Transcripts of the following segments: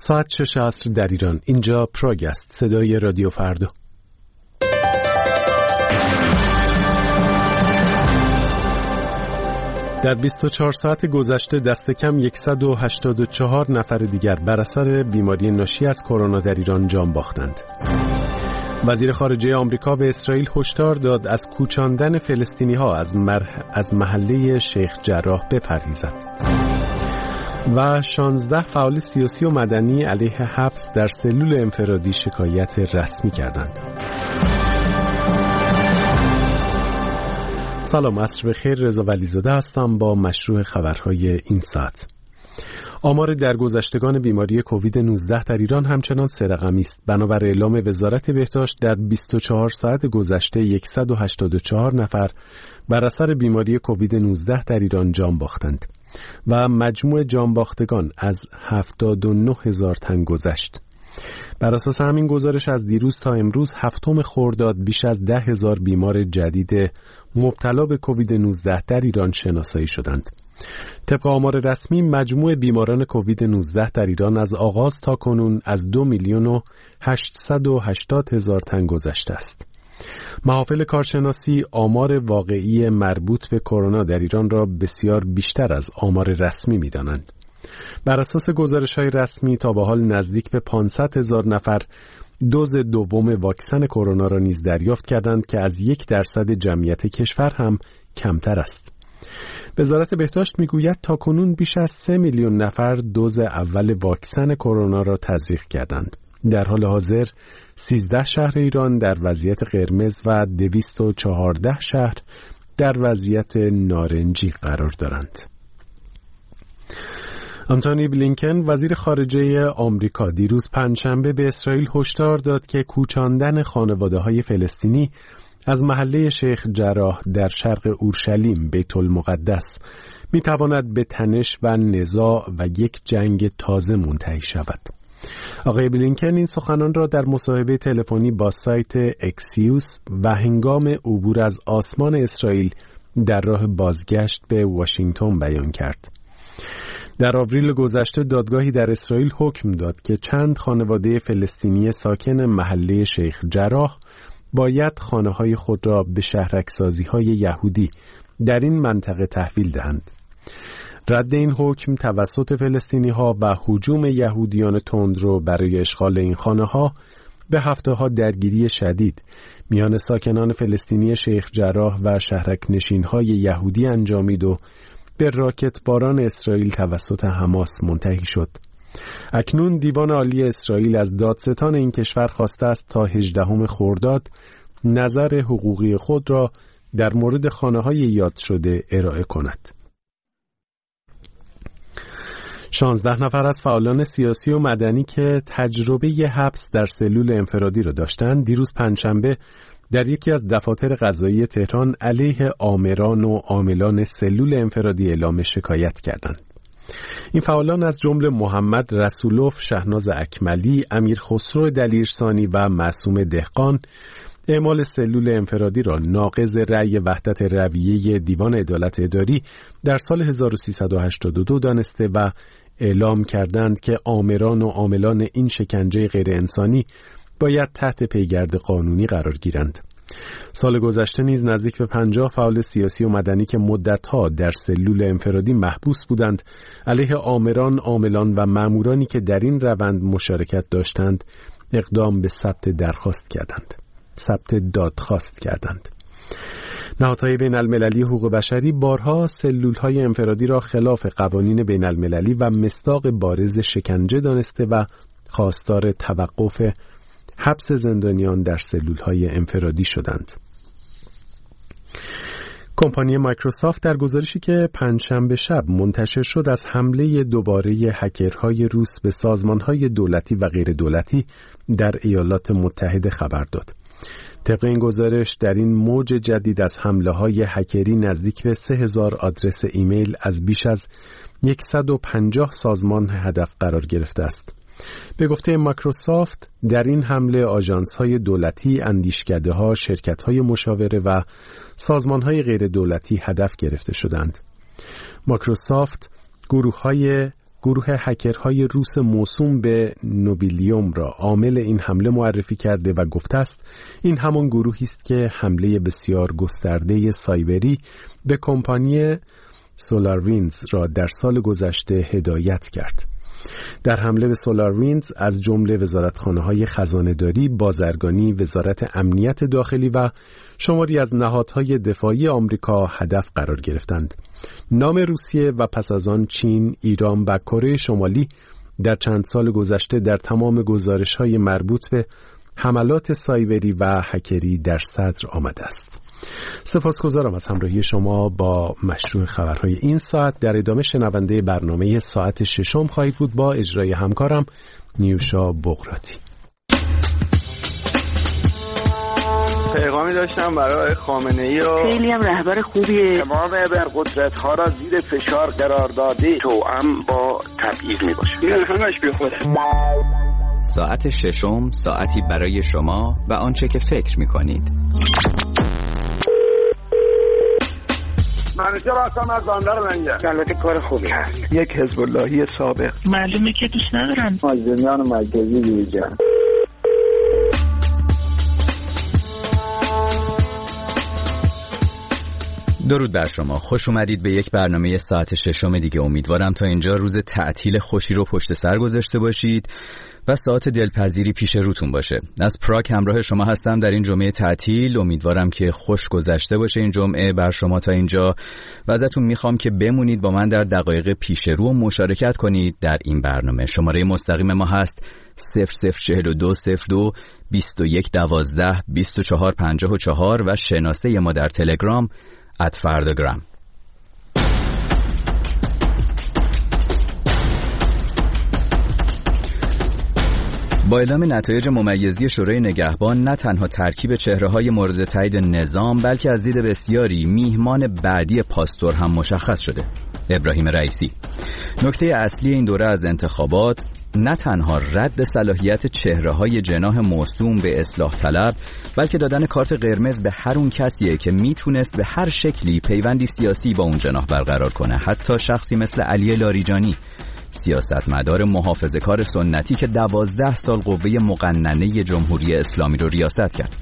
ساعت 6 عصر در ایران. اینجا پراگ است، صدای رادیو فردا. در 24 ساعت گذشته دست کم 184 نفر دیگر بر اثر بیماری ناشی از کرونا در ایران جان باختند. وزیر خارجه آمریکا به اسرائیل هشدار داد از کوچاندن فلسطینی‌ها از محله شیخ جراح بپرهیزد. و 16 فعال سیاسی و مدنی علیه حبس در سلول انفرادی شکایت رسمی کردند. سلام، عصر بخیر. رضا ولیزاده هستم با مشروع خبرهای این ساعت. آمار درگذشتگان بیماری کووید 19 در ایران همچنان سه رقمی است. بنابر اعلام وزارت بهداشت در 24 ساعت گذشته 184 نفر بر اثر بیماری کووید 19 در ایران جان باختند و مجموع جان باختگان از 79,000 تن گذشت. بر اساس همین گزارش از دیروز تا امروز هفتم خرداد بیش از 10,000 بیمار جدید مبتلا به کووید 19 در ایران شناسایی شدند. طبق آمار رسمی مجموع بیماران کووید 19 در ایران از آغاز تا کنون از 2,880,000 تن گذشته است. محافل کارشناسی آمار واقعی مربوط به کرونا در ایران را بسیار بیشتر از آمار رسمی می‌دانند. بر اساس گزارش‌های رسمی تا به حال نزدیک به 500,000 نفر دوز دوم واکسن کرونا را نیز دریافت کردند که از 1% جمعیت کشور هم کمتر است. وزارت بهداشت میگوید تاکنون بیش از 3 میلیون نفر دوز اول واکسن کرونا را تزریق کردند. در حال حاضر 13 شهر ایران در وضعیت قرمز و 214 شهر در وضعیت نارنجی قرار دارند. آنتونی بلینکن وزیر خارجه آمریکا دیروز پنجشنبه به اسرائیل هشدار داد که کوچاندن خانواده‌های فلسطینی از محله شیخ جراح در شرق اورشلیم بیت المقدس می‌تواند به تنش و نزاع و یک جنگ تازه منتهی شود. آقای بلینکن این سخنان را در مصاحبه تلفنی با سایت اکسیوس و هنگام عبور از آسمان اسرائیل در راه بازگشت به واشنگتن بیان کرد. در آوریل گذشته دادگاهی در اسرائیل حکم داد که چند خانواده فلسطینی ساکن محله شیخ جراح باید خانه‌های خود را به شهرک‌سازی‌های یهودی در این منطقه تحویل دهند. رد این حکم توسط فلسطینی‌ها و هجوم یهودیان تندرو برای اشغال این خانه‌ها به هفته‌ها درگیری شدید میان ساکنان فلسطینی شیخ جراح و شهرک‌نشین‌های یهودی انجامید و به راکت باران اسرائیل توسط حماس منتهی شد. اکنون دیوان عالی اسرائیل از دادستان این کشور خواسته است تا 18 خرداد نظر حقوقی خود را در مورد خانه‌های یاد شده ارائه کند. 16 نفر از فعالان سیاسی و مدنی که تجربه حبس در سلول انفرادی را داشتند دیروز پنجشنبه در یکی از دفاتر قضایی تهران علیه آمران و عاملان سلول انفرادی اعلام شکایت کردند. این فعالان از جمله محمد رسولوف، شهناز اکملی، امیر خسرو دلیرسانی و معصوم دهقان اعمال سلول انفرادی را ناقض رأی وحدت رویه دیوان عدالت اداری در سال 1382 دانسته و اعلام کردند که آمران و عاملان این شکنجه غیر انسانی باید تحت پیگرد قانونی قرار گیرند. سال گذشته نیز نزدیک به 50 فعال سیاسی و مدنی که مدت‌ها در سلول انفرادی محبوس بودند علیه آمران، عاملان و مامورانی که در این روند مشارکت داشتند اقدام به ثبت دادخواست کردند. نهادهای بین المللی حقوق بشری بارها سلول‌های انفرادی را خلاف قوانین بین المللی و مصداق بارز شکنجه دانسته و خواستار توقف حبس زندانیان در سلول‌های انفرادی شدند. کمپانی مایکروسافت در گزارشی که پنجشنبه شب منتشر شد از حمله دوباره هکرهای روس به سازمان‌های دولتی و غیر دولتی در ایالات متحده خبر داد. طبق این گزارش در این موج جدید از حمله‌های هکری نزدیک به 3,000 آدرس ایمیل از بیش از 150 سازمان هدف قرار گرفته است. به گفته مایکروسافت در این حمله آژانس‌های دولتی، اندیشکده‌ها، شرکت‌های مشاوره و سازمان‌های غیر دولتی هدف گرفته شدند. مایکروسافت گروه‌های گروه هکرهای روس موسوم به نوبیلیوم را عامل این حمله معرفی کرده و گفته است این همان گروهی است که حمله بسیار گسترده سایبری به کمپانی سولارویندز را در سال گذشته هدایت کرد. در حمله به سولارویندز از جمله وزارتخانه‌های خزانه‌داری، بازرگانی، وزارت امنیت داخلی و شماری از نهادهای دفاعی آمریکا هدف قرار گرفتند. نام روسیه و پس از آن چین، ایران و کره شمالی در چند سال گذشته در تمام گزارش‌های مربوط به حملات سایبری و هکری در صدر آمده است. سپاسگزارم از همراهی شما با مشروع خبرهای این ساعت. در ادامه شنونده برنامه ساعت ششم خواهید بود با اجرای همکارم نیوشا بغراتی. پیغامی داشتم برای خامنه‌ای و خیلی هم رهبر خوبیه. تمام ابرقدرت‌ها را زیر فشار قرار داده توأم با تبعیض میباشه. این همش بی خوده. ساعت ششم، ساعتی برای شما و آنچه که فکر می‌کنید. منیجر هستم از بندر لنگر. البته کار خوبی هست. یک حزب اللهی سابق. معلومه که دوست ندارم. مازنیان مرکزی دیوجان. درود بر شما، خوش اومدید به یک برنامه ساعت ششم دیگه. امیدوارم تا اینجا روز تعطیل خوشی رو پشت سر گذاشته باشید و ساعت دلپذیری پیش روتون باشه. از پراگ همراه شما هستم در این جمعه تعطیل. امیدوارم که خوش گذشته باشه این جمعه بر شما تا اینجا و ازتون میخوام که بمونید با من در دقایق پیش رو و مشارکت کنید در این برنامه. شماره مستقیم ما هست 004202 2112 2454 و شناسه ما در تلگرام @فرداگرام. با اعلام نتایج ممیزی شورای نگهبان نه تنها ترکیب چهره‌های مورد تایید نظام بلکه از دید بسیاری میهمان بعدی پاستور هم مشخص شده: ابراهیم رئیسی. نکته اصلی این دوره از انتخابات نه تنها رد صلاحیت چهره‌های جناح موسوم به اصلاح طلب بلکه دادن کارت قرمز به هر اون کسیه که میتونست به هر شکلی پیوندی سیاسی با اون جناح برقرار کنه، حتی شخصی مثل علی لاریجانی، سیاستمدار محافظه‌کار سنتی که 12 سال قوه مقننه جمهوری اسلامی رو ریاست کرد.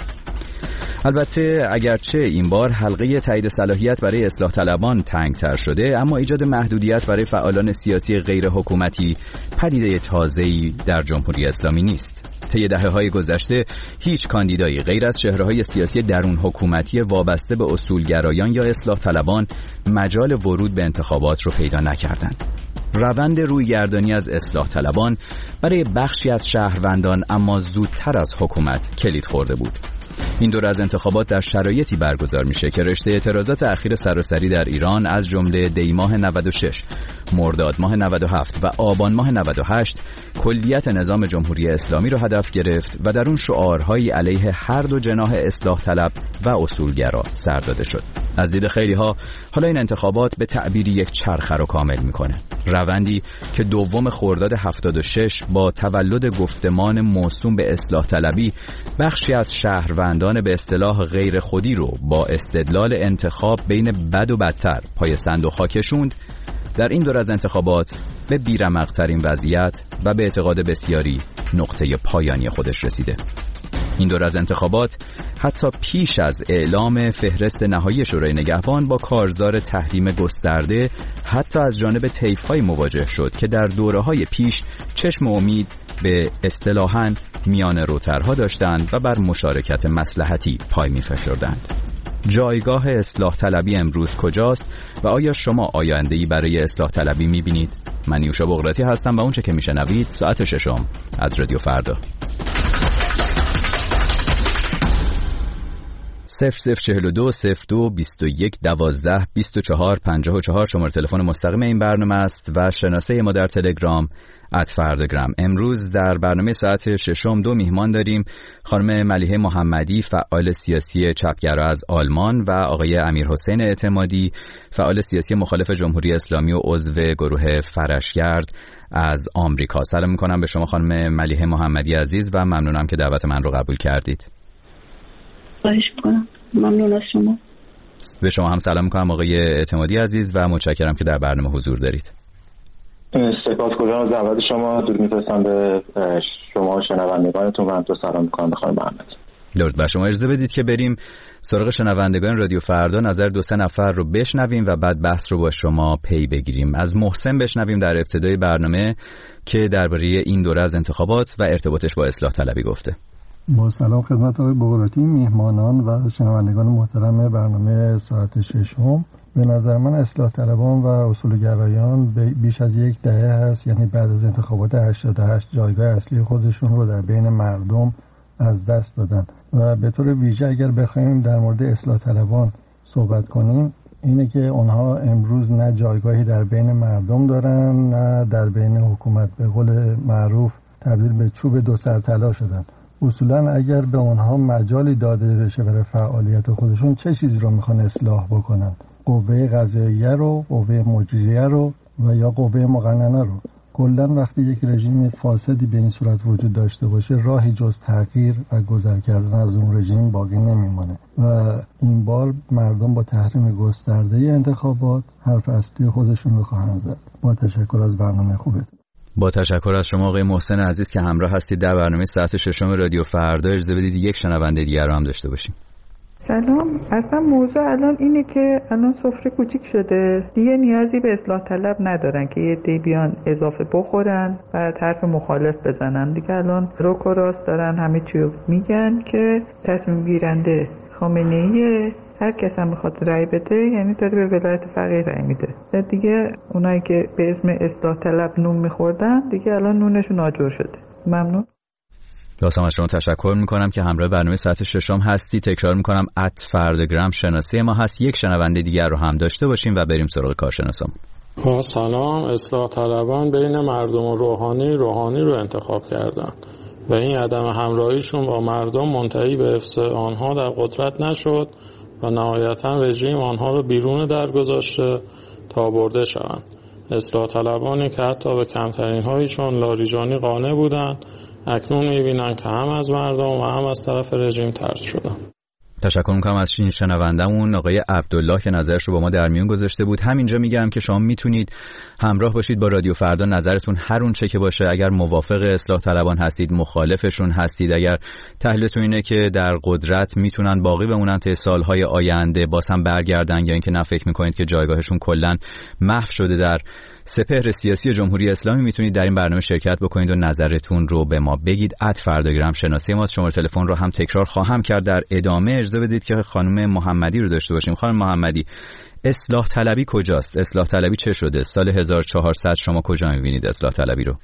البته اگرچه این بار حلقه تایید صلاحیت برای اصلاح طلبان تنگتر شده، اما ایجاد محدودیت برای فعالان سیاسی غیر حکومتی پدیده تازه‌ای در جمهوری اسلامی نیست. طی دهه‌های گذشته هیچ کاندیدایی غیر از چهره‌های سیاسی درون حکومتی وابسته به اصولگرایان یا اصلاح طلبان مجال ورود به انتخابات رو پیدا نکردند. روند رویگردانی از اصلاح طلبان برای بخشی از شهروندان اما زودتر از حکومت کلید خورده بود. این دوره از انتخابات در شرایطی برگزار میشه که رشته اعتراضات اخیر سراسری در ایران از جمله دی ماه 96، مرداد ماه 97 و آبان ماه 98 کلیت نظام جمهوری اسلامی را هدف گرفت و در اون شعارهایی علیه هر دو جناح اصلاح طلب و اصولگرا سر داده شد. از دید خیلی ها حالا این انتخابات به تعبیری یک چرخه رو کامل میکنه. روندی که دوم خرداد 76 با تولد گفتمان موسوم به اصلاح طلبی بخشی از شهروندان به اصطلاح غیر خودی رو با استدلال انتخاب بین بد و بدتر پای صندوق ها کشوند، در این دور از انتخابات به بیرمق‌ترین وضعیت و به اعتقاد بسیاری نقطه پایانی خودش رسیده. این دور از انتخابات حتی پیش از اعلام فهرست نهایی شورای نگهبان با کارزار تحریم گسترده حتی از جانب طیف‌های مواجه شد که در دوره‌های پیش چشم امید به اصطلاحاً میان روترها داشتند و بر مشارکت مصلحتی پای می‌فشردند. جایگاه اصلاح طلبی امروز کجاست و آیا شما آینده‌ای برای اصلاح طلبی می‌بینید؟ من نیوشا بغراتی هستم و اونچه که میشنوید ساعت ششم از رادیو فردا. 0042 02 21 12 24 54 شماره تلفن مستقیم این برنامه است و شناسه ما در تلگرام @فرداگرام. امروز در برنامه ساعت ششم دو میهمان داریم: خانم ملیحه محمدی، فعال سیاسی چپگرا از آلمان، و آقای امیرحسین اعتمادی، فعال سیاسی مخالف جمهوری اسلامی و عضو گروه فرشگرد از آمریکا. سلام میکنم به شما خانم ملیحه محمدی عزیز و ممنونم که دعوت من رو قبول کردید. خواهش میکنم. ممنون از شما. به شما هم سلام میکنم آقای اعتمادی عزیز و متشکرم که در برنامه حضور دارید. سپاسگزارم از دعوت شما. درود می‌فرستم به شما شنوندگانتون و همینطور سلام می‌کنم به خانم محمدی. درود بر شما. اجازه بدید که بریم سراغ شنوندگان رادیو فردا، نظر 2-3 نفر رو بشنویم و بعد بحث رو با شما پی بگیریم. از محسن بشنویم در ابتدای برنامه که درباره این دوره از انتخابات و ارتباطش با اصلاح طلبی گفته. با سلام خدمت آقای بغراتی، میهمانان و شنوندگان محترم برنامه ساعت 6. به نظر من اصلاح طلبان و اصولگرایان بیش از یک دهه هست، یعنی بعد از انتخابات 88 جایگاه اصلی خودشون رو در بین مردم از دست دادن و به طور ویژه اگر بخوایم در مورد اصلاح طلبان صحبت کنیم اینه که اونها امروز نه جایگاهی در بین مردم دارن نه در بین حکومت. به قول معروف تبدیل به چوب دو سر طلا شدن. اصولا اگر به اونها مجالی داده بشه برای فعالیت خودشون چه چیزی رو میخوان اصلاح بکنن؟ قوه قضاییه رو، قوه مجریه رو و یا قوه مقننه رو. کلا وقتی یک رژیم فاسدی به این صورت وجود داشته باشه راهی جز تغییر و گذر کردن از اون رژیم باقی نمیمونه و این بار مردم با تحریم گسترده انتخابات حرف اصلی خودشون رو خواهند زد. با تشکر از برنامه خوبتون. با تشکر از شما آقای محسن عزیز که همراه هستید در برنامه ساعت 6 رادیو فردا. اجازه بدید یک شنونده دیگر رو هم داشته باشیم. سلام. اصلا موضوع الان اینه که الان سفره کوچیک شده، دیگه نیازی به اصلاح طلب ندارن که یه دی بیان اضافه بخورن و طرف مخالف بزنن. دیگه الان روک و راست دارن همه چی میگن که تصمیم گیرنده خامنه‌ای، هر کس هم میخواد رأی بده یعنی داره به ولایت فقیه رأی میده. دیگه اونایی که به اسم اصلاح طلب نون میخوردن دیگه الان نونشون آجر شده. ممنون. لازم از شما تشکر میکنم که همراه برنامه ساعت 6 هستی. تکرار میکنم @فردگرام شناسی ما هست. یک شنونده دیگر رو هم داشته باشیم و بریم سراغ کارشناسان. سلام. اصلاح طلبان بین مردم و روحانی رو انتخاب کردن و این عدم همراهیشون با مردم منتهی به حفظ آنها در قدرت نشد و نهایتا رژیم آنها رو بیرون در گذاشته تا برده شوند. اصلاح طلبانی که حتی به کمترین هایشون لاریجانی قانع بودند اکنون میبینن که هم از مردم و هم از طرف رژیم طرد شدن. تشکر میکنم از این شنوندمون آقای عبدالله که نظرش رو با ما در میون گذاشته بود. همینجا میگم که شما میتونید همراه باشید با رادیو فردا. نظرتون هر اون چه که باشه، اگر موافق اصلاح طلبان هستید، مخالفشون هستید، اگر تحلیلتون اینه که در قدرت میتونن باقی بمونن تا سالهای آینده باز هم برگردن، یا اینکه نه فکر میکنید که جایگاهشون کلا محو شده در سپهر سیاسی جمهوری اسلامی، میتونید در این برنامه شرکت بکنید و نظرتون رو به ما بگید. @فردگرام شناسی ماست. شماره تلفن رو هم تکرار خواهم کرد در ادامه. اجازه بدید که خانم محمدی رو داشته باشیم. خانم محمدی، اصلاح طلبی کجاست؟ اصلاح طلبی چه شده؟ سال 1400 شما کجا میبینید اصلاح طلبی رو؟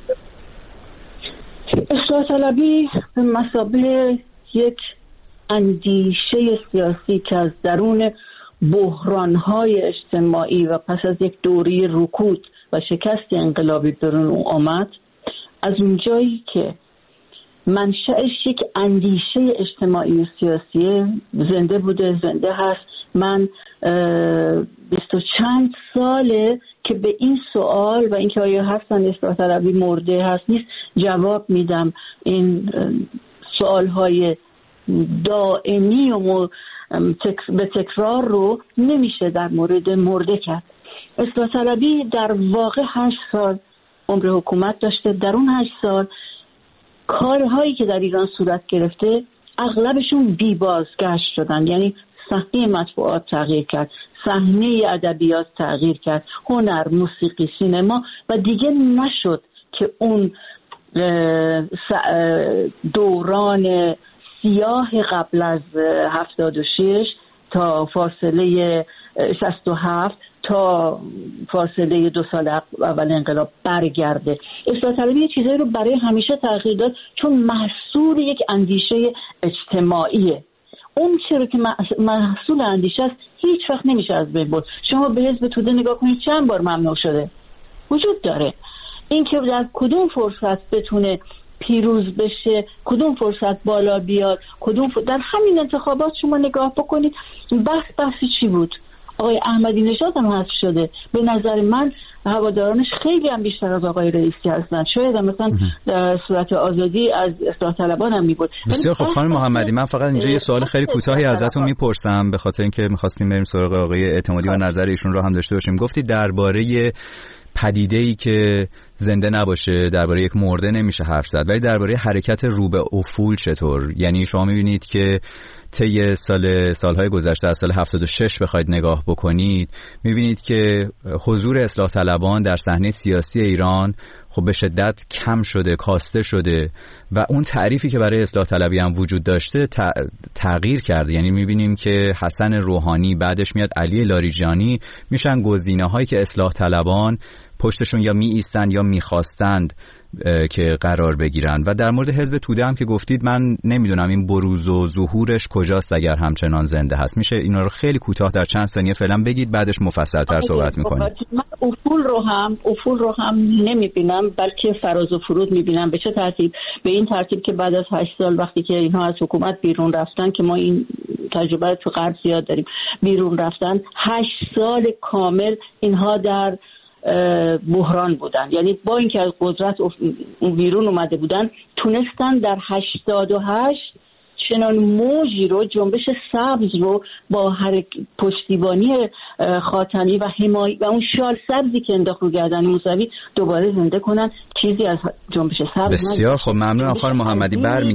اصلاح طلبی به مثابه یک اندیشه سیاسی که از درون بحران‌های اجتماعی و پس از یک دوره رکود و شکست انقلابی برون اون آمد، از اونجایی که منشأش یک اندیشه اجتماعی و سیاسی زنده بوده، زنده هست. من 20 و چند ساله که به این سوال و اینکه آیا هستن اصلاح طلبی مرده هست نیست جواب میدم. این سوال‌های دائمی و به تکرار رو نمیشه در مورد مرده کرد. اصلاح طلبی در واقع 8 سال عمر حکومت داشته. در اون 8 سال کارهایی که در ایران صورت گرفته اغلبشون بی بازگشت شدن، یعنی صحنه مطبوعات تغییر کرد، صحنه ادبیات تغییر کرد، هنر، موسیقی، سینما، و دیگه نشد که اون دوران سیاه قبل از 76 تا فاصله 67 تا فاصله 2 سال اول انقلاب برگرده. اصلاح طلبی یه چیزایی رو برای همیشه تغییر داد چون محصول یک اندیشه اجتماعیه. اون چیزی که محصول اندیشه است هیچ وقت نمیشه از بین برد. شما به حزب توده نگاه کنید چند بار ممنوع شده، وجود داره. این که در کدوم فرصت بتونه پیروز بشه، کدوم فرصت بالا بیاد، در همین انتخابات شما نگاه بکنید بحثی چی بود؟ آقای احمدی نژاد هم حذف شده. به نظر من هوادارانش خیلی هم بیشتر از آقای رئیسی هستند. شاید هم مثلا در صورت آزادی از اصلاح طلبان هم میبود. بسیار خب خانم محمدی، من فقط اینجا یه سوال خیلی کوتاهی ازتون میپرسم به خاطر اینکه می‌خواستیم بریم سراغ آقای اعتمادی و نظر ایشون رو هم داشته باشیم. گفتید درباره پدیده‌ای که زنده نباشه، درباره یک مرده نمیشه حرف زد. ولی درباره حرکت رو به افول چطور؟ یعنی شما می‌بینید که طی سالهای گذشته از سال 76 بخواید نگاه بکنید، می‌بینید که حضور اصلاح طلبان در صحنه سیاسی ایران خب به شدت کم شده، کاسته شده و اون تعریفی که برای اصلاح طلبی هم وجود داشته تغییر کرده. یعنی می‌بینیم که حسن روحانی، بعدش میاد علی لاریجانی، میشن گزینه‌هایی که اصلاح طلبان پشتشون یا می ایستن یا میخواستند که قرار بگیرن. و در مورد حزب توده هم که گفتید، من نمیدونم این بروز و ظهورش کجاست اگر همچنان زنده هست. میشه اینا رو خیلی کوتاه در چند ثانیه فعلا بگید، بعدش مفصل‌تر صحبت میکنیم. من افول رو هم نمیبینم، بلکه فراز و فرود میبینم. به چه ترتیب؟ به این ترتیب که بعد از 8 سال وقتی که اینها از حکومت بیرون رفتن، که ما این تجربه تو غرب زیاد داریم، بیرون رفتن 8 سال کامل اینها در بحران بودن. یعنی با اینکه از قدرت بیرون اومده بودن، تونستن در 88 چنان موجی رو، جنبش سبز رو با پشتیبانی خاتمی و حمایت و اون شال سبزی که انداخت رو گردن موسوی دوباره زنده کنن. چیزی از جنبش سبز. بسیار خب، ممنون خانم محمدی.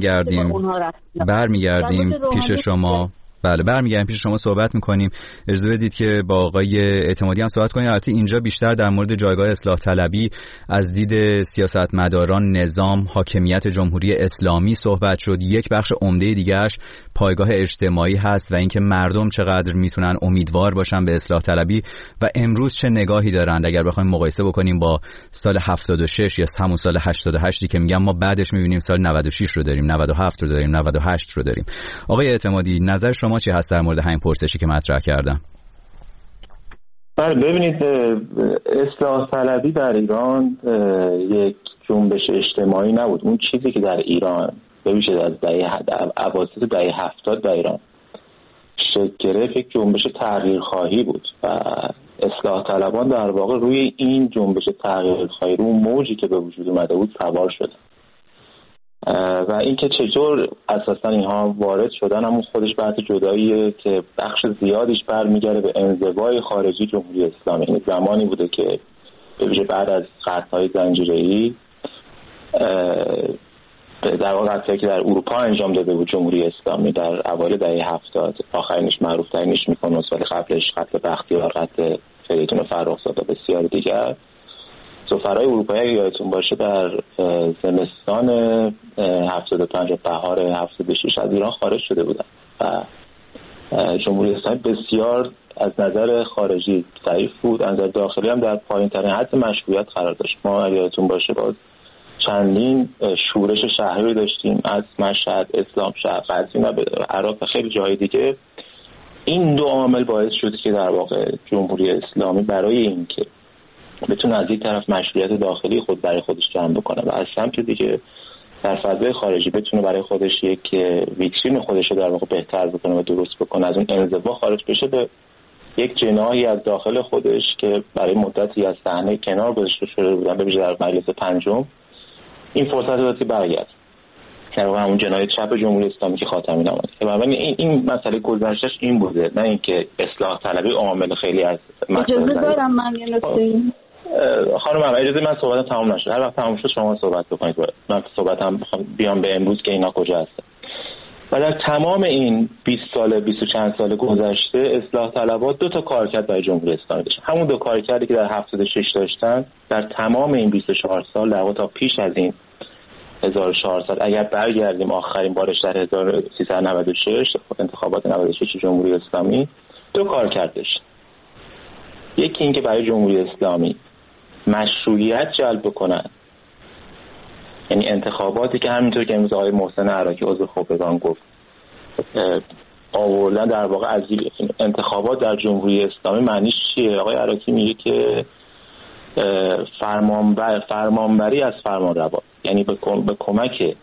برمیگردیم پیش شما. بله، برمیگردیم پیش شما، صحبت میکنیم. اجازه بدید که با آقای اعتمادی هم صحبت کنیم. البته اینجا بیشتر در مورد جایگاه اصلاح طلبی از دید سیاستمداران، نظام، حاکمیت جمهوری اسلامی صحبت شد. یک بخش عمده دیگه‌اش پایگاه اجتماعی هست و اینکه مردم چقدر میتونن امیدوار باشن به اصلاح طلبی و امروز چه نگاهی دارند. اگر بخوایم مقایسه بکنیم با سال 76 یا همون سال 88 که میگم، ما بعدش میبینیم سال 96 رو داریم، 97 رو داریم، 98 رو داریم. آقای اعتمادی، نظر شما چی هست در مورد همین پرسشی که مطرح کردم؟ بله، ببینید، اصلاح طلبی در ایران یک جنبش اجتماعی نبود. اون چیزی که در ایران ببینید از اواسط دهه 70 در ایران شکل گرفت، یک جنبش تغییرخواهی بود و اصلاح طلبان در واقع روی این جنبش تغییرخواهی، رو موجی که به وجود اومده بود سوار شدن. و اینکه چطور اساسا اینها وارد شدن، همون خودش بحث جداییه که بخش زیادیش برمیگرده به انزوای خارجی جمهوری اسلامی. این زمانی بوده که به ویژه بعد از قطع‌های زنجیره‌ای، در واقع قطعی که در اروپا انجام داده بود جمهوری اسلامی در اوایل دهه 70، آخرینش معروف ترینش میکنه سال قبلش قتل بختیار، قتل فریدون فرخزاد و بسیار دیگر. سفرهای اروپایی یادتون باشه در زمستان 75 و بهار 76 از ایران خارج شده بودن و جمهوری اسلامی بسیار از نظر خارجی ضعیف بود، از نظر داخلی هم در پایین‌ترین حد مشروعیت قرار داشت. ما یادتون باشه باز چندین شورش شهری داشتیم، از مشهد، اسلام شهر، قزوین و عراق و خیلی جای دیگه. این دو عامل باعث شد که در واقع جمهوری اسلامی برای اینکه بتونه از یک طرف مشروعیت داخلی خود برای خودش جمع بکنه و از سمت دیگه در فضای خارجی بتونه برای خودش یک ویترین خودش رو در واقع بهتر بکنه و درست بکنه، از اون انزوا خارج بشه، به یک جناحی از داخل خودش که برای مدتی از صحنه کنار گذاشته شده بودن، به ویژه در مجلس پنجم، این فرصت رو داد که برگرد. در واقع همون جناح چپ جمهوری اسلامی که خاتمی نماد. بنابراین این مسئله گذشتهش این بوده، نه اینکه اصلاح طلبی عامل خیلی از مسائل. اجازه دارم من یه نکته. خانم اجازه من صحبتم تمام نشد. هر وقت تمام شد شما صحبت بکنید. من صحبتم بیام به امروز که اینا کجا هستن. و در تمام این 20 سال 20 و چند سال گذشته اصلاح طلبات دو تا کارکرد برای جمهوری اسلامی داشتن. همون دو کارکردی که در 76 داشتن در تمام این 24 سال، در واقع تا پیش از این 1400 اگر برگردیم آخرین بارش در 1396 انتخابات 96 جمهوری اسلامی، دو کارکرد داشت. یکی این که برای جمهوری اسلامی مشروعیت جلب بکنن، یعنی انتخاباتی که همینطور که امروز آقای محسن عراقی عضو خبرگان گفت آوردن در واقع از انتخابات در جمهوری اسلامی معنیش چیه؟ آقای عراقی میگه که فرمانبری از فرمانروا، یعنی به کمک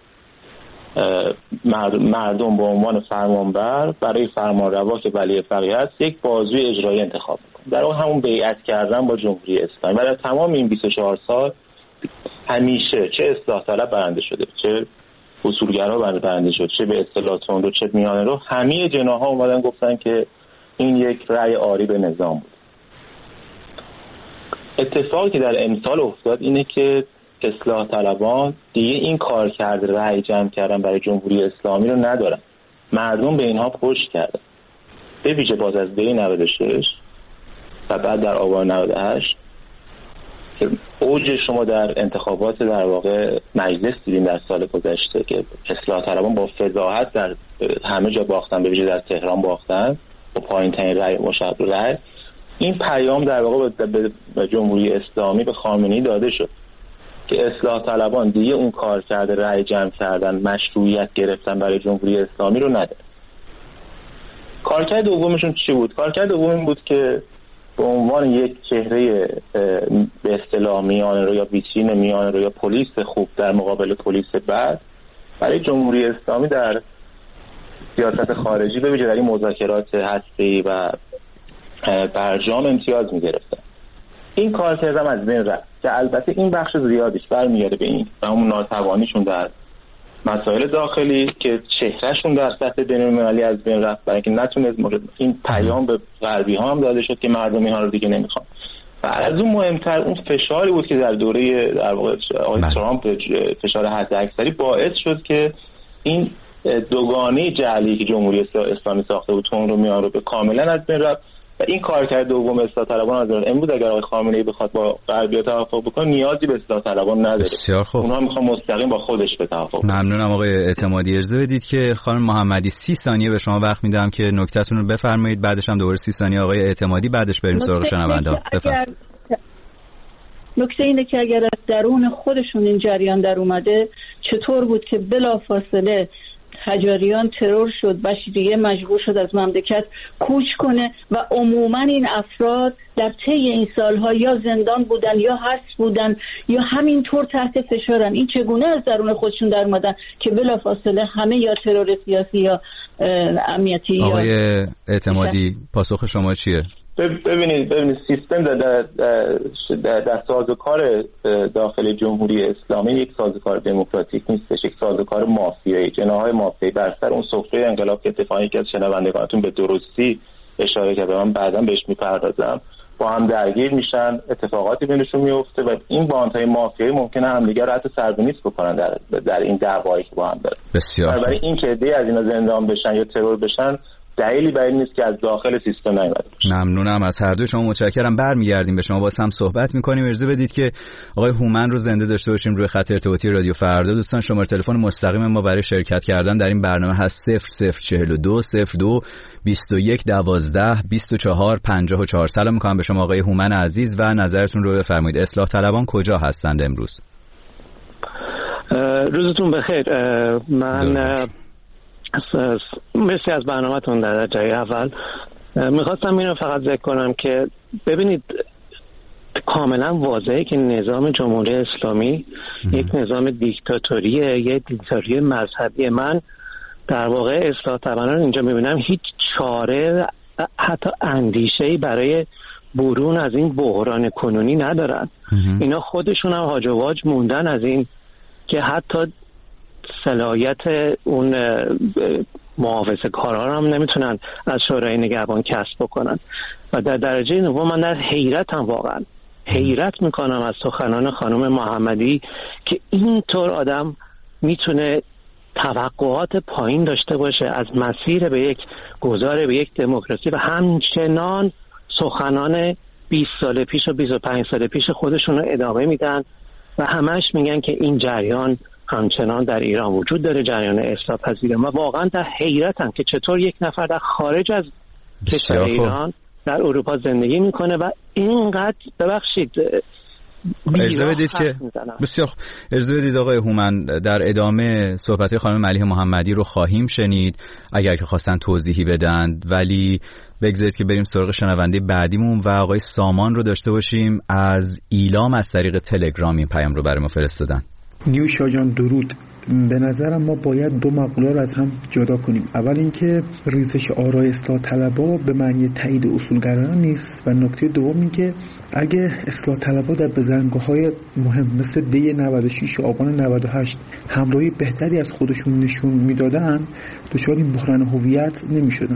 مردم به عنوان فرمانبر برای فرمانروا که ولی فقیه است یک بازوی اجرایی انتخاب میکنه. در واقع همون بیعت کردن با جمهوری اسلامی. و در تمام این 24 سال همیشه چه اصلاح طلب برنده شده، چه اصولگرا برنده شده، چه به اصطلاح تندرو چه میانه رو، همه جناح‌ها اومدن گفتن که این یک رأی آری به نظام بود. اتفاقی که در امسال افتاد اینه که اصلاح طلبان دیگه این کار کرده رأی جمع کردن برای جمهوری اسلامی رو ندارن. مردم به اینها پشت کردن، به ویژه باز از دی 96 و بعد در آبان 98 که اوج شما در انتخابات در واقع مجلس دیدیم در سال گذشته که اصلاح طلبان با فضاحت در همه جا باختن، به ویژه در تهران باختن با پایین ترین رأی مشابه رأی. این پیام در واقع به جمهوری اسلامی، به خامنه‌ای داده شد که اصلاح طلبان دیگه اون کار کرده رأی جمع کردن، مشروعیت گرفتن برای جمهوری اسلامی رو نداره. کارکرد دومشون چی بود؟ کارکرد دوم این بود که به عنوان یک چهره به اصطلاح میانه رو یا ویترین میانه رو یا پلیس خوب در مقابل پلیس بد برای جمهوری اسلامی در سیاست خارجی به ویژه در این مذاکرات هسته‌ای و برجام امتیاز می‌گرفتن. این کارکرد هم از بین رفت که البته این بخش زیادیش برمیگرده به این و همون ناتوانیشون در مسائل داخلی که چهرهشون در سطح بین‌المللی از بین رفت، برای اینکه نتونست این پیام به غربی ها هم داده شد که مردم اینها رو دیگه نمیخوان. و از اون مهمتر اون فشاری بود که در دوره در واقع آقای ترامپ، فشار حداکثری باعث شد که این دوگانه جعلی که جمهوری اسلامی ساخته بود اون رو میان رو به کاملا از بین رفت. و این کارکرد دوم اصلاح طلبان از امروز اگر آقای خامنه‌ای بخواد با غربی‌ها توافق بکنه نیازی به اصلاح طلبان نداره. بسیار خوب. اونها میخوان مستقیم با خودش به توافق. ممنونم آقای اعتمادی. اجازه بدید که خانم محمدی 30 ثانیه به شما وقت میدم که نکتهتون رو بفرمایید، بعدش هم دوباره 30 ثانیه آقای اعتمادی، بعدش بریم سراغ شنونده. بفرمایید. نکته اینه که اگر از درون خودشون این جریان در اومده، چطور بود که بلافاصله هجاریان ترور شد، بشریه مجبور شد از مملکت کوچ کنه و عموما این افراد در طی این سالها یا زندان بودن یا حبس بودن یا همینطور تحت فشارن. این چگونه از درون خودشون در اومدن که بلافاصله همه یا ترور سیاسی یا امنیتی. آقای اعتمادی پاسخ شما چیه؟ ببینید سیستم در سازوکار داخل جمهوری اسلامی یک سازوکار دموکراتیک نیستش، یک سازوکار مافیایی، جناح‌های مافیایی بر سر اون سفره انقلاب که اتفاقی که از شنوندگانتون به درستی اشاره کرده، من بعداً بهش میپردازم، با هم درگیر میشن، اتفاقاتی بینشون میفته و این باندهای مافیایی ممکنه همدیگر رو حتی سربنیست بکنن در این دعوایی که با هم دارن. بسیار برای این که عده‌ای از اینا زندان بشن یا ترور بشن دلیلی برای نیست که از داخل سیستم نیامده باشه. ممنونم از هر دوی شما، متشکرم. برمیگردیم به شما، باز هم صحبت می‌کنیم. اجازه بدید که آقای هومن رو زنده داشته باشیم روی خط ارتباطی رادیو فردا. دوستان شماره تلفن مستقیم ما برای شرکت کردن در این برنامه هست 0042 02 21 12 24 54. سلام می‌کنم به شما آقای هومن عزیز و نظرتون رو بفرمایید. اصلاح طلبان کجا هستند امروز؟ روزتون بخیر. من مرسی از برنامه‌تون. در جای اول میخواستم اینو فقط ذکر کنم که ببینید کاملا واضحه که نظام جمهوری اسلامی یک نظام دیکتاتوریه، یک دیکتاتوری مذهبی. من در واقع اصلاح طلبان اینجا میبینم هیچ چاره حتی اندیشه‌ای برای برون از این بحران کنونی ندارن. اینا خودشون هم هاج و واج موندن از این که حتی صلاحیت اون محافظه کارها هم نمیتونن از شورای نگهبان کسب بکنن. و در درجه نهم من در حیرتم، واقعا حیرت میکنم از سخنان خانم محمدی که اینطور آدم میتونه توقعات پایین داشته باشه از مسیر به یک گذار به یک دموکراسی و همچنان سخنان 20 سال پیش و 25 سال پیش خودشون رو ادامه میدن و همش میگن که این جریان همچنان در ایران وجود داره، جریان اصلاح پذیره. ما واقعا در حیرتم که چطور یک نفر در خارج از کشور ایران در اروپا زندگی میکنه و اینقدر ببخشید اجازه بدید که بسیار اجازه بدید آقای هومن در ادامه صحبت خانم ملیحه محمدی رو خواهیم شنید اگر که خواستن توضیحی بدن، ولی بگذارید که بریم سراغ شنونده بعدیمون و آقای سامان رو داشته باشیم. از ایلام از طریق تلگرام این پیام رو برای ما فرستادن. نیوشا جان درود. به نظرم ما باید دو مقوله رو از هم جدا کنیم. اول اینکه ریزش آرای اصلاح طلبها به معنی تایید اصولگرایان نیست و نکته دوم اینکه اگه اصلاح طلبها در بزنگاه‌های مهم مثل دی 96 و آبان 98 همراهی بهتری از خودشون نشون میدادن دچار این بحران هویت نمیشدن.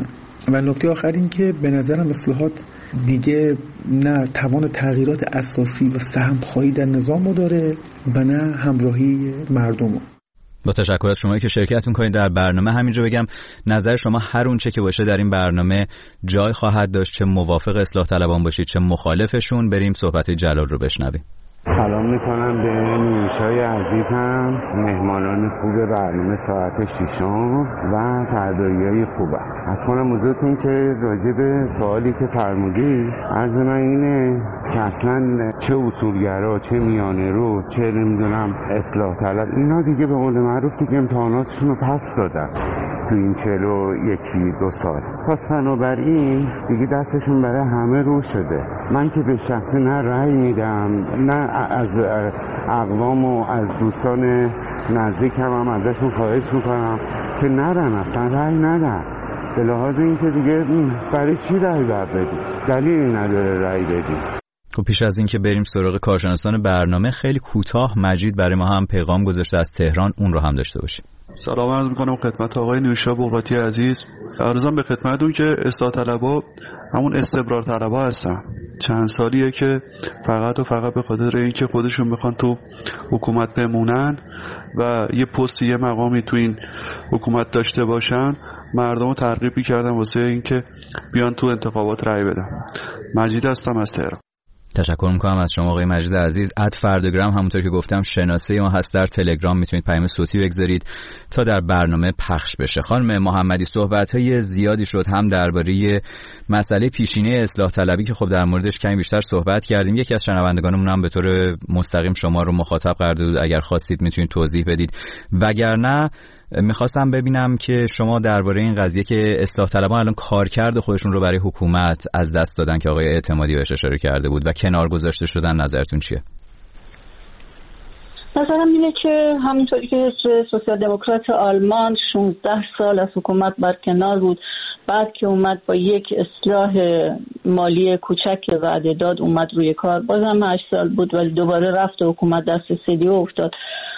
و نکته آخر این که به نظرم اصلاحات دیگه نه توان تغییرات اساسی و سهم‌خواهی در نظام رو داره و نه همراهی مردم رو. با تشکر از شما که شرکت میکنید در برنامه. همینجا بگم نظر شما هر اون چه که باشه در این برنامه جای خواهد داشت، چه موافق اصلاح طلبان باشید چه مخالفشون. بریم صحبت جلال رو بشنویم. سلام میکنم به نیوشای عزیزم، مهمانان خوب برنامه ساعت 6 و فردایی‌های خوبه. از کنم حضورتون که راجع به سوالی که فرمودی از من اینه که اصلا چه اصولگرا چه میانه رو چه نمیدونم اصلاح طلب، اینا دیگه به قول معروف دیگه امتحاناتشون رو پس دادن تو این 41-2 سال. پس بنابراین دیگه دستشون برای همه رو شده. من که به شخصی نه رأی میدم نه از اقوام و از دوستان نزدیکم هم ازشون خواهش میکنم که نرن، اصلا رأی ندن. به لحاظ این که دیگه برای چی رأی باید بدی؟ دلیلی نداره رأی بدی. خب پیش از این که بریم سراغ کارشناسان برنامه، خیلی کوتاه مجید برای ما هم پیغام گذاشته از تهران، اون رو هم داشته باشیم. سلام عرض میکنم خدمت آقای نوشا بغراتی عزیز. عرضم به خدمتتون که اصلاح طلبها همون استمرار طلبها هستن. چند سالیه که فقط و فقط به خاطر اینکه خودشون میخوان تو حکومت بمونن و یه پست یه مقامی تو این حکومت داشته باشن، مردم رو ترغیب می‌کردن واسه اینکه بیان تو انتخابات رأی بدن. مجید هستم از تهران. تشکر میکنم از شما آقای مجید عزیز. @فردگرام همونطور که گفتم شناسه ما هست در تلگرام، میتونید پیام صوتی بگذارید تا در برنامه پخش بشه. خانم محمدی، صحبت‌های زیادی شد هم درباره مسئله پیشینه اصلاح طلبی که خب در موردش کمی بیشتر صحبت کردیم. یکی از شنوندگانمون هم به طور مستقیم شما رو مخاطب قرار داد، اگر خواستید میتونید توضیح بدید. وگرنه میخواستم ببینم که شما درباره این قضیه که اصلاح طلبان الان کارکرد خودشون رو برای حکومت از دست دادن که آقای اعتمادی بهش اشاره کرده بود و کنار گذاشته شدن، نظرتون چیه؟ نظرم اینه که همونطوری که سوسیال دموکرات آلمان 16 سال از حکومت برکنار بود، بعد که اومد با یک اصلاح مالی کوچک که وعده داد اومد روی کار، بازم 8 سال بود ولی دوباره رفت و حکومت دست CDU افتاد.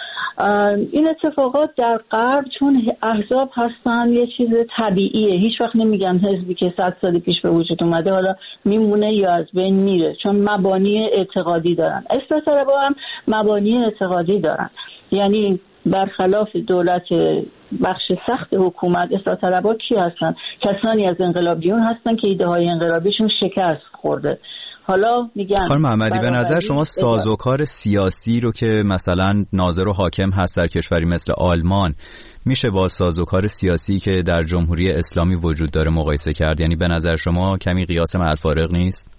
این اتفاقات در غرب چون احزاب هستن یه چیز طبیعیه. هیچ وقت نمیگن حزبی که 100 سال پیش به وجود اومده حالا میمونه یا از بین میره، چون مبانی اعتقادی دارن. اصلاح طلبها هم مبانی اعتقادی دارن، یعنی برخلاف دولت بخش سخت حکومت، اصلاح طلبها کی هستن؟ کسانی از انقلابیون هستن که ایده های انقلابیشون شکست خورده. حالا میگن خانم محمدی، به نظر شما سازوکار سیاسی رو که مثلا ناظر و حاکم هست در کشوری مثل آلمان میشه با سازوکار سیاسی که در جمهوری اسلامی وجود داره مقایسه کرد؟ یعنی به نظر شما کمی قیاس مع الفارق نیست؟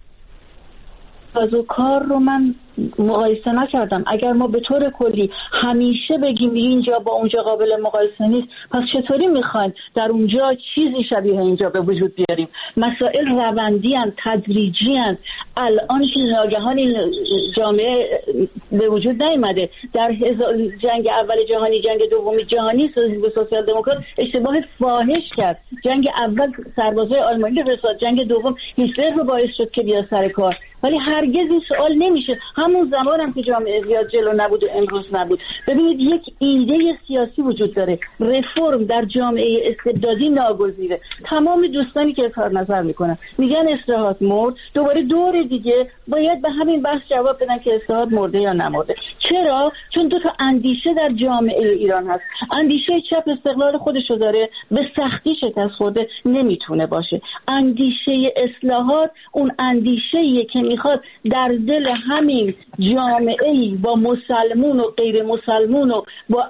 سازوکار رو من مقایسه نکردم. اگر ما به طور کلی همیشه بگیم اینجا با اونجا قابل مقایسه نیست، پس چطوری میخوایم در اونجا چیزی شبیه اینجا به وجود بیاریم؟ مسائل روندی ان، تدریجی ان. الان که ناگهانی جامعه به وجود نیامده. در جنگ اول جهانی، جنگ دوم جهانی، سوسیال دموکرات اشتباه فاحش کرد. جنگ اول سربازای آلمانی رساد، جنگ دوم هیتلر رو باعث شد که بیاد سر کار. ولی هرگز این سوال نمیشه. همون زمان هم که جامعه زیاد جلو نبود و امروز نبود. ببینید یک ایده سیاسی وجود داره، رفرم در جامعه استبدادی ناگزیره. تمام دوستانی که اظهار نظر میکنن میگن اصلاحات مرد، دوباره دور دیگه باید به همین بحث جواب بدن که اصلاحات مرده یا نمرده. چرا؟ چون دو تا اندیشه در جامعه ایران هست. اندیشه چپ استقلال خودشو داره، به سختی شکست خورده، نمیتونه باشه. اندیشه اصلاحات اون اندیشه‌ایه که میخواد در دل همین جامعه‌ای با مسلمون و غیر مسلمون و با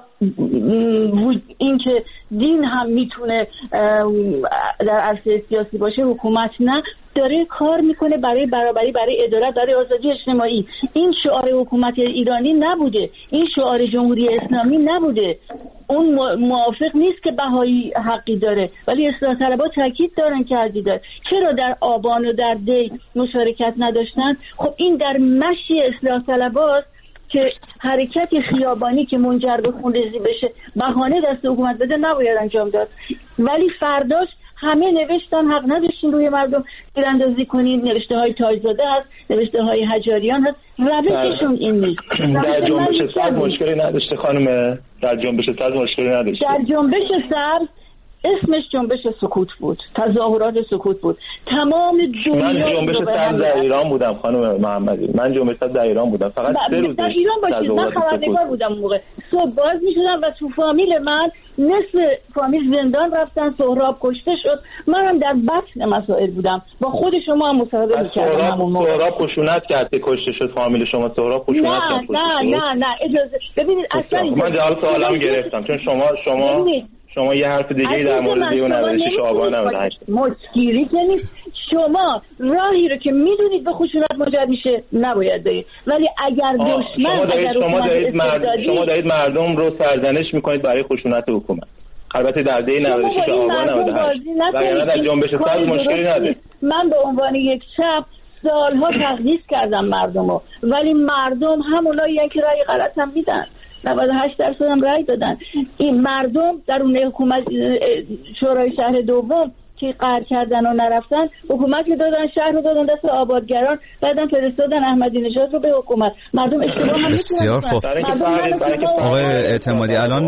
اینکه دین هم میتونه در عرصه سیاسی باشه، حکومت نه، داره کار میکنه برای برابری، برای عدالت، برای آزادی اجتماعی. این شعار حکومت ایرانی نبوده، این شعار جمهوری اسلامی نبوده. اون موافق نیست که بهایی حقی داره، ولی اصلاح طلبها تاکید دارن که حقی داره. چرا در آبان و در دی مشارکت نداشتن؟ خب این در مشی اصلاح طلبهاست که حرکت خیابانی که منجر به خونریزی بشه بهانه دست حکومت بده نباید انجام داد. ولی فرداش همه نوشتن حق نداشتین روی مردم تیراندازی کنید. نوشته های تاجزاده هست، نوشته های حجاریان هست. روششون این نیست. در جنبش سبز مشکلی نداشته خانم، در جنبش سبز مشکلی نداشته. در جنبش سبز اسمش جنبش سکوت بود، تظاهرات سکوت بود. تمام دنیا من جنبش صد در ایران بودم خانم محمدی، من جنبش صد در ایران بودم، فقط 3 روز در ایران باشید. من خبرنگار بودم اون موقع، صبح باز میشدم و تو فامیل من نصف فامیل زندان رفتن، سهراب کشته شد، منم در بطن مسائل بودم، با خود شما هم مصاحبه می‌کردم همون موقع. سهراب خشونت کرد که کشته شد فامیل شما، سهراب خشونت کرد. نه اجازه ببینید اصلا من جواب سوالم گرفتم، چون شما یه حرف دیگه در مورد دیو نوشته شعبان نمی‌دید. مشکلی که نیست، شما راهی رو که میدونید به خشونت منجر میشه نباید برید، ولی اگر دشمن شما دارید مردم رو سرزنش میکنید برای خشونت حکومت. البته در دی نوشته شعبان 98 وگرنه در جنبش صد مشکلی نداره. من به عنوان یک چپ سالها تقدیس کردم مردمو، ولی مردم همونایی که رأی غلط هم میدن، 98% هم رأی دادن. این مردم در اون حکومت شورای شهر دوم که قهر کردن و نرفتن، حکومت که دادن شهر رو دادن دست آبادگران، بعدم فرستادن احمدی نژاد رو به حکومت. مردم اشتباه هم بسیار خوب. آقای اعتمادی الان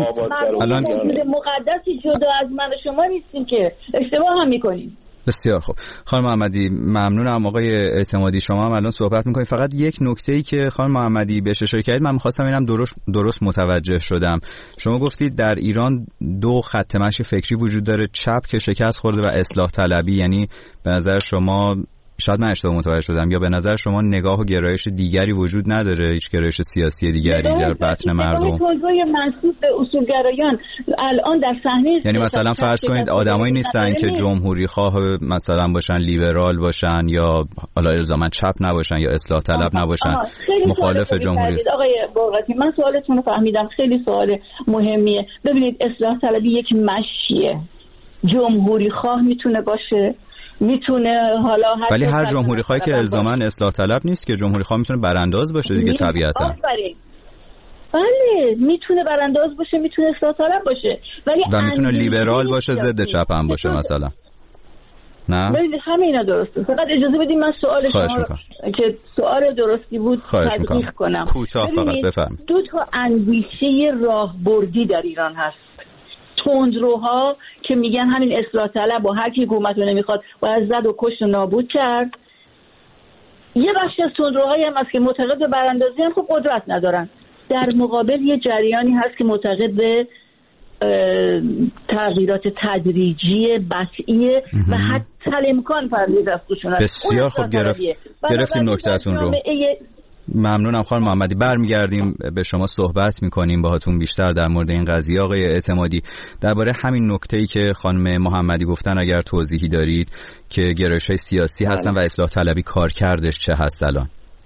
مقدسی جدا از من و شما نیستیم که اشتباه هم میکنیم. بسیار خوب خانم محمدی، ممنونم. آقای اعتمادی شما هم الان صحبت میکنید. فقط یک نکته‌ای که خانم محمدی بهش اشاره کردید من می‌خواستم اینم درست متوجه شدم. شما گفتید در ایران 2 خط مشی فکری وجود داره، چپ که شکست خورده و اصلاح طلبی. یعنی به نظر شما، شاید من اشتباه متوجه شدم، یا به نظر شما نگاه و گرایش دیگری وجود نداره، هیچ گرایش سیاسی دیگری در بطن مردم؟ توضیح منسوب به اصولگرایان الان در صحنه، یعنی مثلا فرض کنید آدمایی نیستن که جمهوری خواه مثلا باشن، لیبرال باشن، یا حالا الزاما چپ نباشن یا اصلاح طلب نباشن، مخالف جمهوری. آقای بورقتی من سوالتون رو فهمیدم، خیلی سوال مهمیه. ببینید اصلاح طلبی یک مشیه، جمهوری خواه میتونه باشه، میتونه حالا ولی هر جمهوری خواهی که الزاما اصلاح طلب نیست که، جمهوری خواه میتونه برانداز باشه دیگه طبیعتا. بله میتونه برانداز باشه، میتونه اصلاح طلب باشه، ولی و میتونه لیبرال باشه، ضد چپ هم باشه مثلا. نه ببینید همه اینا درسته، فقط اجازه بدید من سوال شما که سوال درستی بود تصدیق کنم. کوتاه فقط بفرمایید. 2 تا اندیشه راهبردی در ایران هست. تندروها که میگن همین اصلاح طلب و هر کی حکومت رو نمیخواد باید زد و کشت و نابود کرد. یه بخش از تندروهایی هم هست که معتقد به براندازی هم خب قدرت ندارن. در مقابل یه جریانی هست که معتقد به تغییرات تدریجی بسیعی و حتی امکان پرداخت از خشونت. بسیار خوب گرفتیم نکته‌تون رو. ممنونم خانم محمدی. برمیگردیم به شما صحبت میکنیم باهاتون بیشتر در مورد این قضیه. آقای اعتمادی درباره همین نکته‌ای که خانم محمدی گفتن اگر توضیحی دارید که گرایش‌های سیاسی هستن و اصلاح طلبی کارکردش چه هست الان؟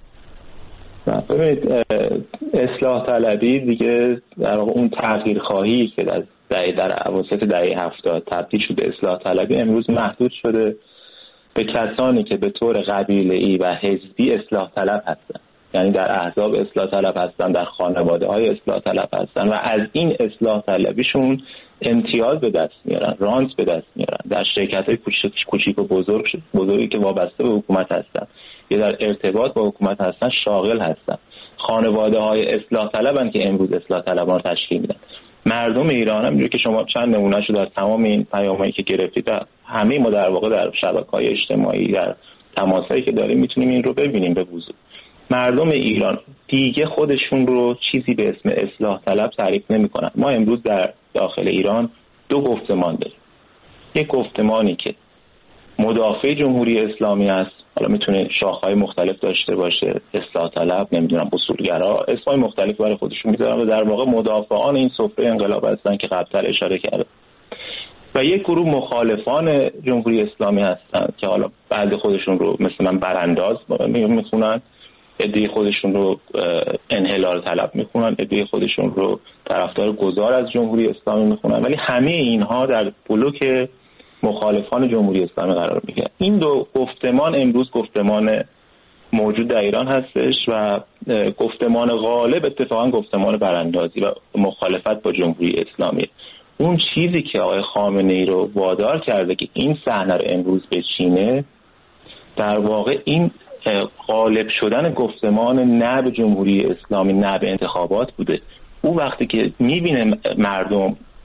ببینید اصلاح طلبی دیگه در واقع اون تغییر خواهی که در اواسط دهه 70 تبدیل شده اصلاح طلبی امروز محدود شده به کسانی که به طور قبیله‌ای و حزبی اصلاح طلب هستن، یعنی در احزاب اصلاح طلب هستن، در خانواده‌های اصلاح طلب هستن و از این اصلاح طلبیشون امتیاز به دست میارن، رانت به دست میارن، در شرکت‌های کوچیک و بزرگی که وابسته به حکومت هستن یا در ارتباط با حکومت هستن شاغل هستن. خانواده‌های اصلاح طلبن که امروز اصلاح طلبان رو تشکیل میدن. مردم ایران هم که شما چند نمونهشو در تمام این پیامایی که گرفتید، همه ما در واقع در شبکه‌های اجتماعی در تماسایی که داریم میتونیم این رو ببینیم به وضوح. مردم ایران دیگه خودشون رو چیزی به اسم اصلاح طلب تعریف نمی‌کنن. ما امروز در داخل ایران 2 گفتمان داریم. یک گفتمانی که مدافع جمهوری اسلامی است، حالا میتونه شاخه‌های مختلف داشته باشه، اصلاح طلب، نمیدونم اصولگرا، اسمای مختلف برای خودشون میذارن و در واقع مدافعان این سفره انقلاب هستن که قبلا اشاره کردم. و یک گروه مخالفان جمهوری اسلامی هستن که حالا بعد خودشون رو مثل من برانداز میخونن، عده خودشون رو انحلال طلب میخونن، عده خودشون رو طرفدار گذار از جمهوری اسلامی میخونن، ولی همه اینها در بلوک مخالفان جمهوری اسلامی قرار میگیرن. این 2 گفتمان امروز گفتمان موجود در ایران هستش و گفتمان غالب اتفاقا گفتمان براندازی و مخالفت با جمهوری اسلامی. اون چیزی که آقای خامنه‌ای رو وادار کرده که این صحنه رو امروز بچینه در واقع این غالب شدن گفتمان نه به جمهوری اسلامی نه به انتخابات بوده. او وقتی که میبینه مردم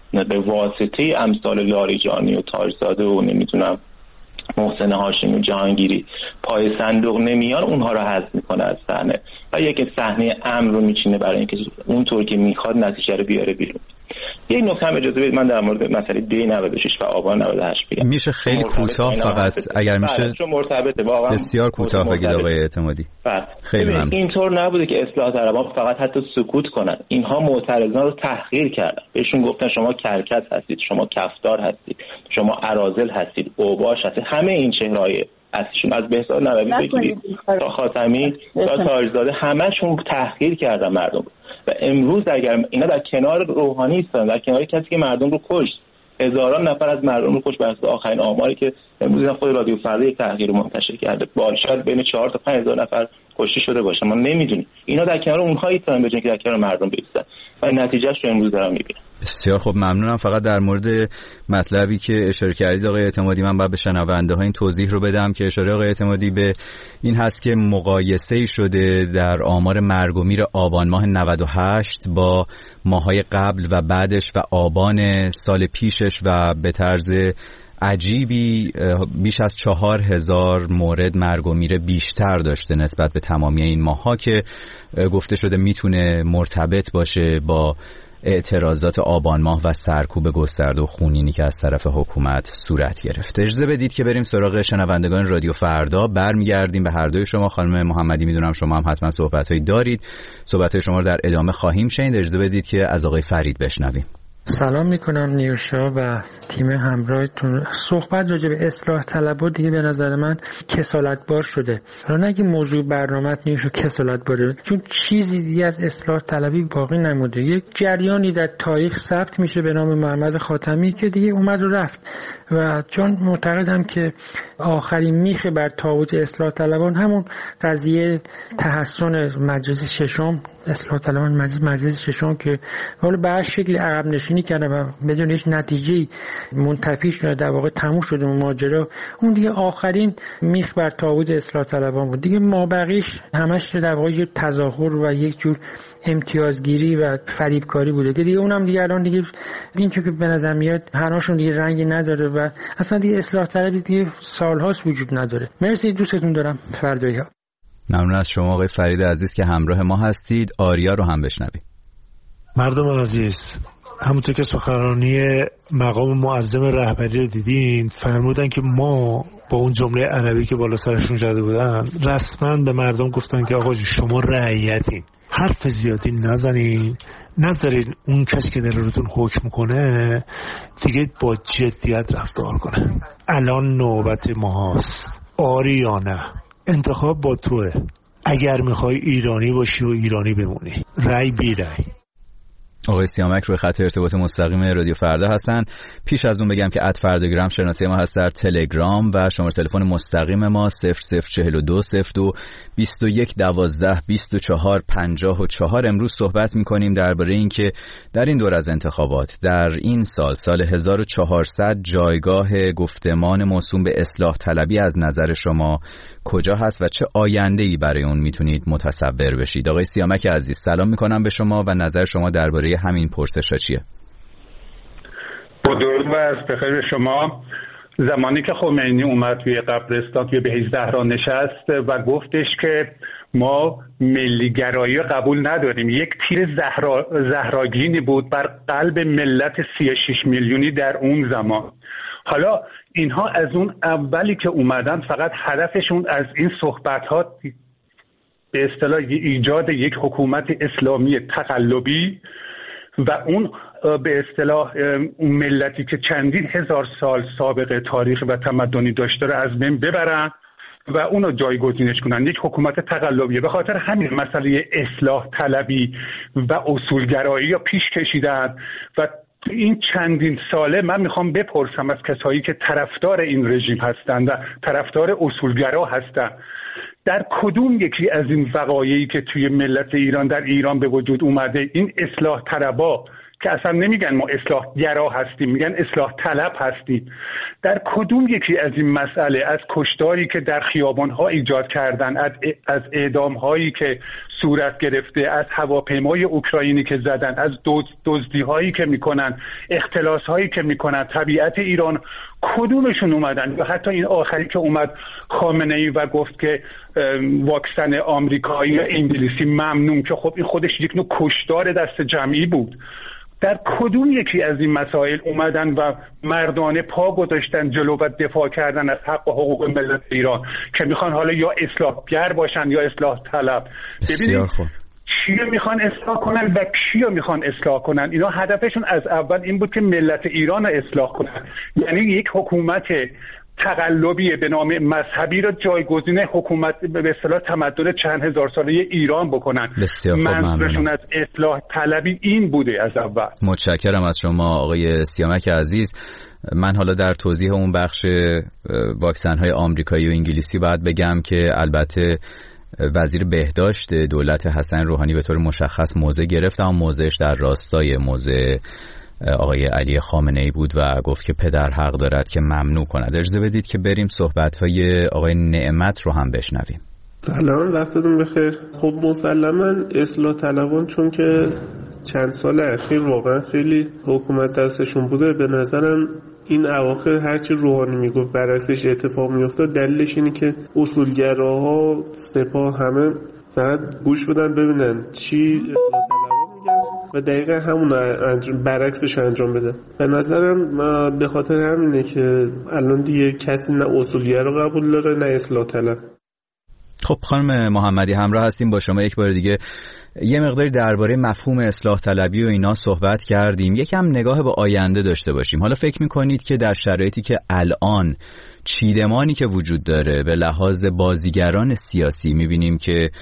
به واسطه امثال لاریجانی و تاجزاده و نمیدونم محسن هاشمی و جهانگیری پای صندوق نمیان، اونها رو حذف میکنه از صحنه و یک صحنه امن رو میچینه برای اینکه اونطور که میخواد نتیجه رو بیاره بیرون. یه نکته هم اجازه بدید من در مورد مسئله دی 96 و آبان 98 بگم. میشه خیلی کوتاه فقط اگر میشه مرتبطه واقعا بسیار کوتاه بگید آقای اعتمادی. خیلی ممنون. اینطور نبوده که اصلاح طلبان فقط حتی سکوت کنن، اینها معترضان رو تحقیر کردن، بهشون گفتن شما کرکس هستید، شما کفتار هستید، شما اراذل هستید، اوباش هستید. همه این چهره‌های اصلیشون از بهزاد نبوی بگیرید تا خاتمی تا تاجزاده همشون تحقیر کردن مردم. و امروز اگر اینا در کنار روحانی هستن، در کنار کسی که مردم رو کشت، هزاران نفر از مردم رو کشت، بر اساس آخرین آماری که امروز خود رادیو فردا یک تحقیق رو منتشر کرده، شاید بین 4 تا 5 هزار نفر کشته شده باشه، ما نمیدونیم. اینا در کنار اونها ایستادن به جای که در کنار مردم بایستن و نتیجهش رو امروز دارم میبینم. بسیار خب، ممنونم. فقط در مورد مطلبی که اشاره کردید آقای اعتمادی، من باید به شنونده ها این توضیح رو بدم که اشاره آقای اعتمادی به این هست که مقایسه‌ای شده در آمار مرگ و میر آبان ماه 98 با ماهای قبل و بعدش و آبان سال پیشش و به طرز عجیبی بیش از 4000 مورد مرگ و میر بیشتر داشته نسبت به تمامی این ماها که گفته شده میتونه مرتبط باشه با اعتراضات آبان ماه و سرکوب گسترده و خونینی که از طرف حکومت صورت گرفته. اجازه بدید که بریم سراغ شنوندگان رادیو فردا. برمیگردیم به هر دوی شما. خانم محمدی میدونم شما هم حتما صحبت‌هایی دارید، صحبت‌های شما رو در ادامه خواهیم شنید. اجازه بدید که از آقای فرید بشنویم. سلام میکنم نیوشا و تیم همراهتون. صحبت راجع به اصلاح طلبها دیگه به نظر من کسالتبار شده. حالا نگه موضوع برنامه نیوشا کسالتباره، چون چیزی دیگه از اصلاح طلبی باقی نمونده. یک جریانی در تاریخ ثبت میشه به نام محمد خاتمی که دیگه اومد و رفت و چون معتقدم که آخرین میخ بر تاوت اصلاح طلبان همون قضیه تحسن مجلس ششم، اصلاح طلبان مجلس ششم که حالا به هر شکلی عقب نشینی کرده و بدون هیچ نتیجه‌ای منتفی شده، در واقع تموم شده ماجرا. اون دیگه آخرین میخ بر تاوت اصلاح طلبان بود دیگه. ما بقیش همش در واقع یه تظاهر و یک جور امتیازگیری و فریبکاری بوده که دیگه اونم دیگه الان دیگه این چون که به نظر میاد هرهاشون دیگه رنگی نداره و اصلا دیگه اصلاح طلبی دیگه سالهاست وجود نداره. مرسی، دوستتون دارم. فردایی‌ها. ممنون از شما آقای فرید عزیز که همراه ما هستید. آریا رو هم بشنوید. مردم عزیز، همونطور که سخنرانی مقام معظم رهبری رو دیدین، فرمودن که ما با اون جمله عربی که بالا سرشون زده بودن رسما به مردم گفتن که آقا شما رعیتین، حرف زیادی نزنین، نذارین اون کسی که داره روتون حکم کنه دیگه با جدیت رفتار کنه. الان نوبت ماست. آری یا نه، انتخاب با توه. اگر میخوای ایرانی باشی و ایرانی بمونی، رای بی رای. آقای سیامک روی خط ارتباط مستقیم رادیو فردا هستن. پیش از اون بگم که @فرداگرام شناسه ما هست در تلگرام و شماره تلفن مستقیم ما 004202 2112 2454. امروز صحبت می‌کنیم درباره اینکه در این دور از انتخابات در این سال 1400 جایگاه گفتمان موسوم به اصلاح طلبی از نظر شما کجا هست و چه آینده‌ای برای اون میتونید متصور بشید؟ آقای سیامک عزیز سلام می‌کنم به شما و نظر شما درباره همین پرسش‌ها چیه؟ با درود و بخیر به شما. زمانی که خمینی اومد توی قبرستان توی بهشت زهرا نشست و گفتش که ما ملیگرایی قبول نداریم، یک تیر زهراگینی بود بر قلب ملت 36 میلیونی در اون زمان. حالا اینها از اون اولی که اومدن فقط هدفشون از این صحبت‌ها به اصطلاح ایجاد یک حکومت اسلامی تقلبی و اون به اصطلاح اون ملتی که چندین هزار سال سابقه تاریخ و تمدنی داشته رو از بین ببرن و اونو جایگزینش کنن، یک حکومت تقلبیه. به خاطر همین مسئله اصلاح طلبی و اصولگرایی یا پیش کشیدن و این چندین ساله من میخوام بپرسم از کسایی که طرفدار این رژیم هستند و طرفدار اصولگرا هستند، در کدوم یکی از این وقایعی که توی ملت ایران در ایران به وجود اومده این اصلاح طلبا که اصلا نمیگن ما اصلاح گرا هستیم، میگن اصلاح طلب هستیم. در کدوم یکی از این مسئله، از کشتاری که در خیابان‌ها ایجاد کردن، از اعدام‌هایی که صورت گرفته، از هواپیمای اوکراینی که زدن، از دزدی‌هایی که میکنن، اختلاس‌هایی که میکنن، طبیعت ایران، کدومشون اومدن؟ یا حتی این آخری که اومد خامنه‌ای و گفت که واکسن آمریکایی یا انگلیسی ممنوع، که خب این خودش یک نوع کشتار دست جمعی بود. در کدوم یکی از این مسائل اومدن و مردانه پا گذاشتن جلو و دفاع کردن از حق و حقوق ملت ایران که میخوان حالا یا اصلاحگر باشن یا اصلاح طلب؟ ببینید چیو میخوان اصلاح کنن و کیو میخوان اصلاح کنن. اینا هدفشون از اول این بود که ملت ایران رو اصلاح کنن، یعنی یک حکومت تقلبی به نام مذهبی را جایگزین حکومت به اصطلاح تمدن چند هزار ساله ایران بکنن. منظورشون از اصلاح طلبی این بوده از اول. متشکرم از شما آقای سیامک عزیز. من حالا در توضیح اون بخش واکسن‌های آمریکایی و انگلیسی باید بگم که البته وزیر بهداشت دولت حسن روحانی به طور مشخص موضع گرفت، اما موضعش در راستای موضع آقای علی خامنه‌ای بود و گفت که پدر حق دارد که ممنوع کند. اجازه بدید که بریم صحبت‌های آقای نعمت رو هم بشنویم. سلام، وقتتون بخیر. خب مسلماً اصلاح طلبان چون که چند سال اخیر واقعا خیلی حکومت دستشون بوده، به نظرم این اواخر هرچی روحانی میگفت برعکسش اتفاق میافتاد. دلیلش اینه که اصولگراها، سپاه، همه فقط گوش بدن ببینن چی اصلاح طلبان میگن و دقیقا همون برعکسش انجام بده. به نظرم به خاطر همینه که الان دیگه کسی نه اصولگرا رو قبول داره نه اصلاح طلب. خب خانم محمدی همراه هستیم با شما. یک بار دیگه یه مقداری درباره مفهوم اصلاح طلبی و اینا صحبت کردیم، یکم نگاه به آینده داشته باشیم. حالا فکر میکنید که در شرایطی که الان چیدمانی که وجود داره به لحاظ بازیگران سیاسی، میبینیم که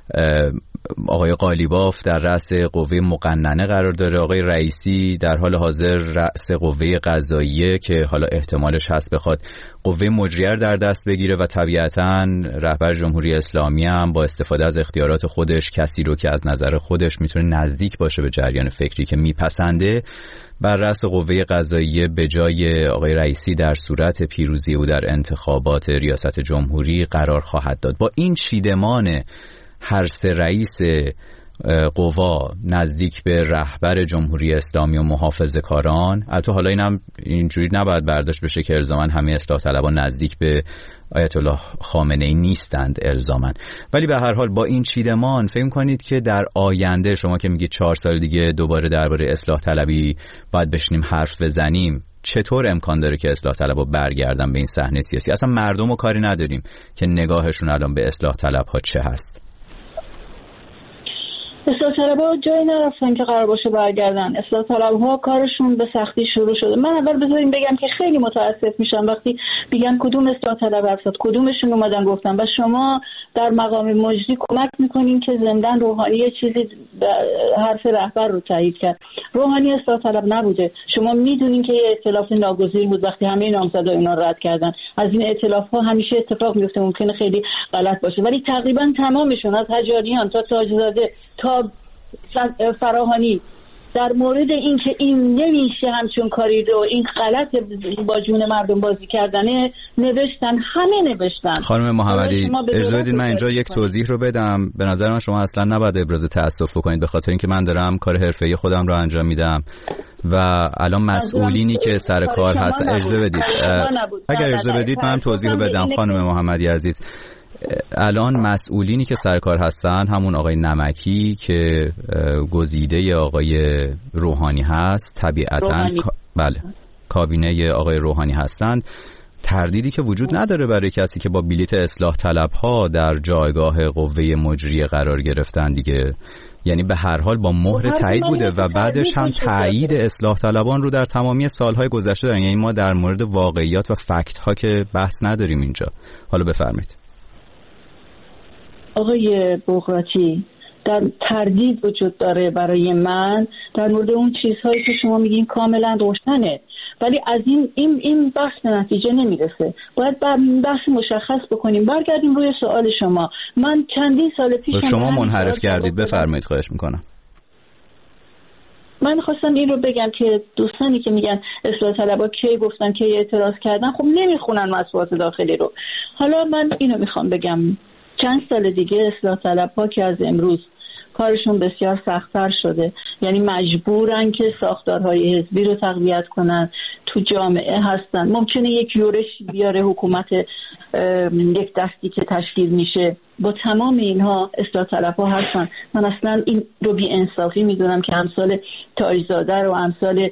آقای قالیباف در رأس قوه مقننه قرار داره، آقای رئیسی در حال حاضر رأس قوه قضاییه که حالا احتمالش هست بخواد قوه مجریه در دست بگیره و طبیعتاً رهبر جمهوری اسلامی هم با استفاده از اختیارات خودش کسی رو که از نظر خودش میتونه نزدیک باشه به جریان فکری که میپسنده بر رأس قوه قضاییه به جای آقای رئیسی در صورت پیروزی او در انتخابات ریاست جمهوری قرار خواهد داد. با این چیدمان هر سه رئیس قوا نزدیک به رهبر جمهوری اسلامی و محافظه‌کاران، البته حالا اینم اینجوری نباید برداشت بشه که الزاماً همه اصلاح طلبان نزدیک به آیت الله خامنه‌ای نیستند الزاماً، ولی به هر حال با این چیدمان فکر کنید که در آینده، شما که میگید 4 سال دیگه دوباره درباره اصلاح طلبی باید بشینیم حرف بزنیم، چطور امکان داره که اصلاح طلبها برگردن به این صحنه سیاسی؟ اصلا مردم رو کاری نداریم که نگاهشون الان به اصلاح طلبها چه هست. اصلاح طلبها جایی نرفتن که قرار باشه برگردن. اصلاح طلبها کارشون به سختی شروع شده. من اول بذاریم بگم که خیلی متاسف میشم وقتی میگن کدوم اصلاح طلب هستند، کدومشون اومدن گفتن و شما در مقام مجری کمک میکنین که زندن روحانی یه چیزی حرف رهبر رو تایید کرد. روحانی اصلاح طلب نبوده. شما میدونین که یه ائتلاف ناگزیر بود وقتی همه نامزدا اینا رد کردن. از این ائتلاف‌ها همیشه اتفاق میفته، ممکنه خیلی غلط باشه، ولی تقریبا تمامشون از حجاریان تا تاجزاده تا فراهانی در مورد این که این نمیشه همچون کاری رو، این غلط با جون مردم بازی کردنه نوشتن، همه نوشتن. خانم محمدی اجازه بدید من اینجا یک توضیح رو بدم. به نظر من شما اصلا نباید ابراز تأسف بکنید، به خاطر اینکه من دارم کار حرفه‌ای خودم رو انجام میدم و الان مسئولینی که سر کار هستن، اجازه بدید اگر اجازه بدید من توضیح رو بدم خانم محمدی عزیز. الان مسئولینی که سرکار هستن همون آقای نمکی که گزیده آقای روحانی هست، طبیعتاً بله کابینه آقای روحانی هستند. تردیدی که وجود نداره برای کسی که با بلیت اصلاح طلبها در جایگاه قوه مجریه قرار گرفتن دیگه، یعنی به هر حال با مهر تایید بوده و بعدش هم تایید اصلاح طلبان رو در تمامی سالهای گذشته دارن. یعنی ما در مورد واقعیات و فکت ها که بحث نداریم اینجا. حالا بفرمایید. آقای بغراتی، در تردید وجود داره برای من در مورد اون چیزهایی که شما میگین کاملا روشنه، ولی از این بحث به نتیجه نمیرسه. باید بحث مشخص بکنیم. برگردیم روی سوال شما. من چندین سال پیش شما منحرف کردید، بفرمایید خواهش میکنم. من خواستم این رو بگم که دوستانی که میگن اصلاح طلبها کی گفتن کی اعتراض کردن، خب نمیخونن مطبوعات داخلی رو. حالا من اینو میخوام بگم، چند سال دیگه اصلاح طلبها که از امروز کارشون بسیار سخت‌تر شده، یعنی مجبورن که ساختارهای حزبی رو تقویت کنن، تو جامعه هستن، ممکنه یک یورش بیاره حکومت یک دستی که تشکیل میشه. با تمام اینها اصلاح طلبها هستن. من اصلا این رو بی انصافی میدونم که امثال تاج‌زاده رو، امثال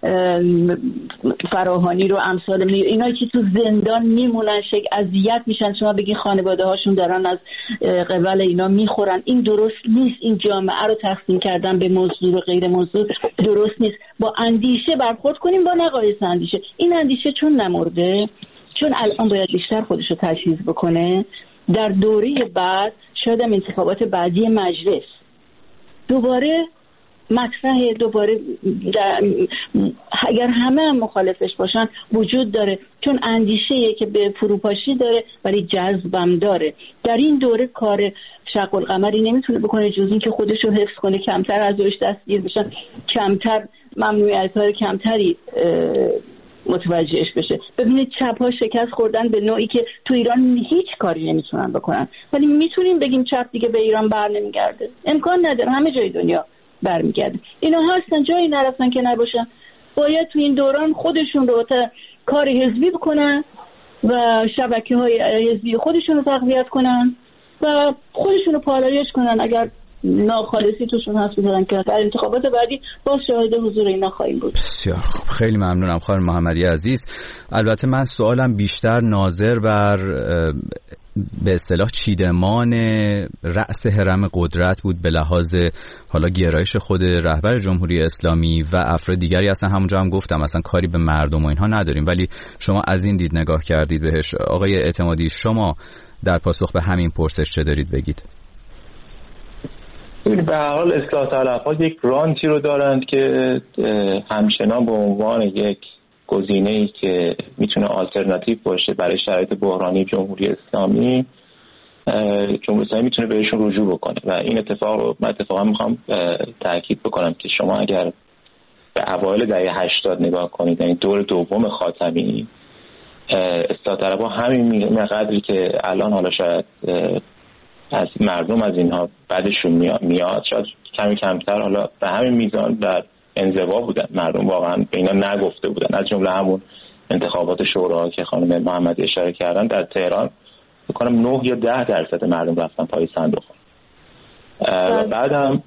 فراهانی رو، امثال اینایی که تو زندان میمونن، اذیت میشن، شما بگین خانواده هاشون دارن از قبل اینا میخورن. این درست نیست. این جامعه رو تقسیم کردن به مزدور و غیر مزدور درست نیست. با اندیشه برخورد کنیم، با نقایص اندیشه. این اندیشه چون نمرده، چون الان باید بیشتر خودش رو تجهیز بکنه، در دوره بعد شاید هم انتخابات بعدی مجلس دوباره مطرح، دوباره اگر همه هم مخالفش باشن وجود داره، چون اندیشه‌ای که به فروپاشی داره ولی جذبم داره. در این دوره کار شق القمری نمیتونه بکنه جز این که خودش رو حفظ کنه، کمتر از روش دستگیر بشن، کمتر ممنوعیت‌های کمتری متوجهش بشه. ببینید چپ ها شکست خوردن به نوعی که تو ایران هیچ کاری نمیتونن بکنن، ولی میتونیم بگیم چپ دیگه به ایران بر نمیگرده. امکان نداره، همه جای دنیا برمیگرده. اینا هستن، جایی نرفتن که نباشن. باید تو این دوران خودشون رو کار حزبی بکنن و شبکه‌های حزبی خودشون رو تقویت کنن و خودشون رو پالایش کنن. اگر ناخالصی توشون هست بودن که در انتخابات بعدی باز شاهد حضور اینا خواهیم بود. بسیار خوب، خیلی ممنونم خانم محمدی عزیز. البته من سوالم بیشتر ناظر بر به اصطلاح چیدمان رأس هرم قدرت بود، به لحاظ حالا گرایش خود رهبر جمهوری اسلامی و افراد دیگری. اصلا همونجا هم گفتم اصلا کاری به مردم و اینها نداریم، ولی شما از این دید نگاه کردید بهش. آقای اعتمادی، شما در پاسخ به همین پرسش چه دارید بگید؟ به هر حال اصلاح طلب‌ها یک رانتی رو دارند که همچنان به عنوان یک گزینه‌ای که میتونه آلترناتیو باشه برای شرایط بحرانی جمهوری اسلامی، جمهوری اسلامی میتونه بهشون رجوع بکنه. و این اتفاق رو من اتفاقا میخوام تاکید بکنم که شما اگر به اوایل دهه 80 نگاه کنید، یعنی دور دوم خاتمی، اصلاح طلب‌ها همین قدری که الان حالا شاید از مردم از اینها بعدشون میاد، شاید کمی کمتر، حالا به همین میزان در انزوا بودن. مردم واقعا به اینا نگفته بودن. از جمله همون انتخابات شورا که خانم محمدی اشاره کردن، در تهران فکر کنم 9 یا 10% مردم رفتن پای صندوق. و بعدم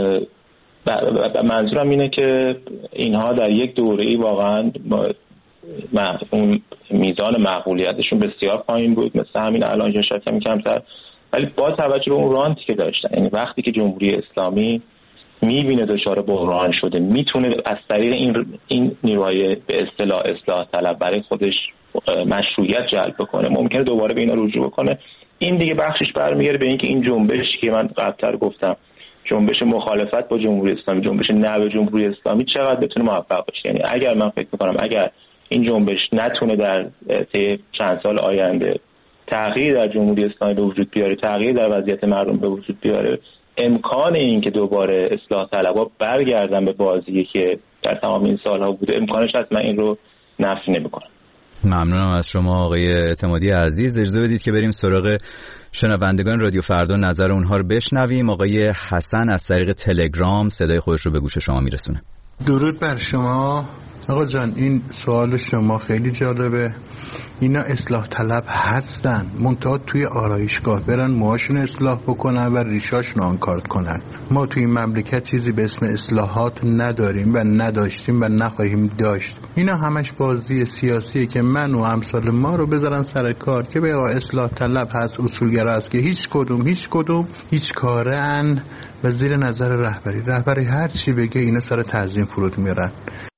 منظورم اینه که اینها در یک دوره‌ای واقعا اون میزان مقبولیتشون بسیار پایین بود، مثل همین الان که شاید کمی کمتر، ولی با توجه به اون رانتی که داشتن، یعنی وقتی که جمهوری اسلامی میبینه دچار بحران شده، میتونه از طریق این نیروهای به اصطلاح اصلاح طلب برای خودش مشروعیت جلب بکنه، ممکنه دوباره به اینا رجوع بکنه. این دیگه بخشش برمیگره به اینکه این جنبش که من قبلتر گفتم، جنبش مخالفت با جمهوری اسلامی، جنبش نه به جمهوری اسلامی، چقدر بتونه موفق باشه. یعنی اگر من فکر میکنم اگر این جنبش نتونه در طی چند سال آینده تغییر در جمهوری اسلامی به وجود بیاره، تغییر در وضعیت مردم به وجود بیاره، امکان این که دوباره اصلاح طلبها برگردن به بازی که در تمام این سالها بوده، امکانش هست. من این رو نفی نمی‌کنم. ممنونم از شما آقای اعتمادی عزیز. اجازه بدید که بریم سراغ شنوندگان رادیو فردا، نظر اونها رو بشنویم. آقای حسن از طریق تلگرام صدای خودش رو به گوش شما میرسونه. درود بر شما آقا جان. این سوال شما خیلی جالبه. اینا اصلاح طلب هستن، منتها توی آرایشگاه برن موهاشون اصلاح بکنن و ریشاشون آنکارت کنن. ما توی این مملکت چیزی به اسم اصلاحات نداریم و نداشتیم و نخواهیم داشت. اینا همش بازی سیاسیه که من و امثال ما رو بذارن سر کار که به اصلاح طلب هست، اصولگرا هست که هیچ کدوم هیچ کارن و زیر نظر رهبری هر چی بگه اینا سر تعظیم فرود میارن.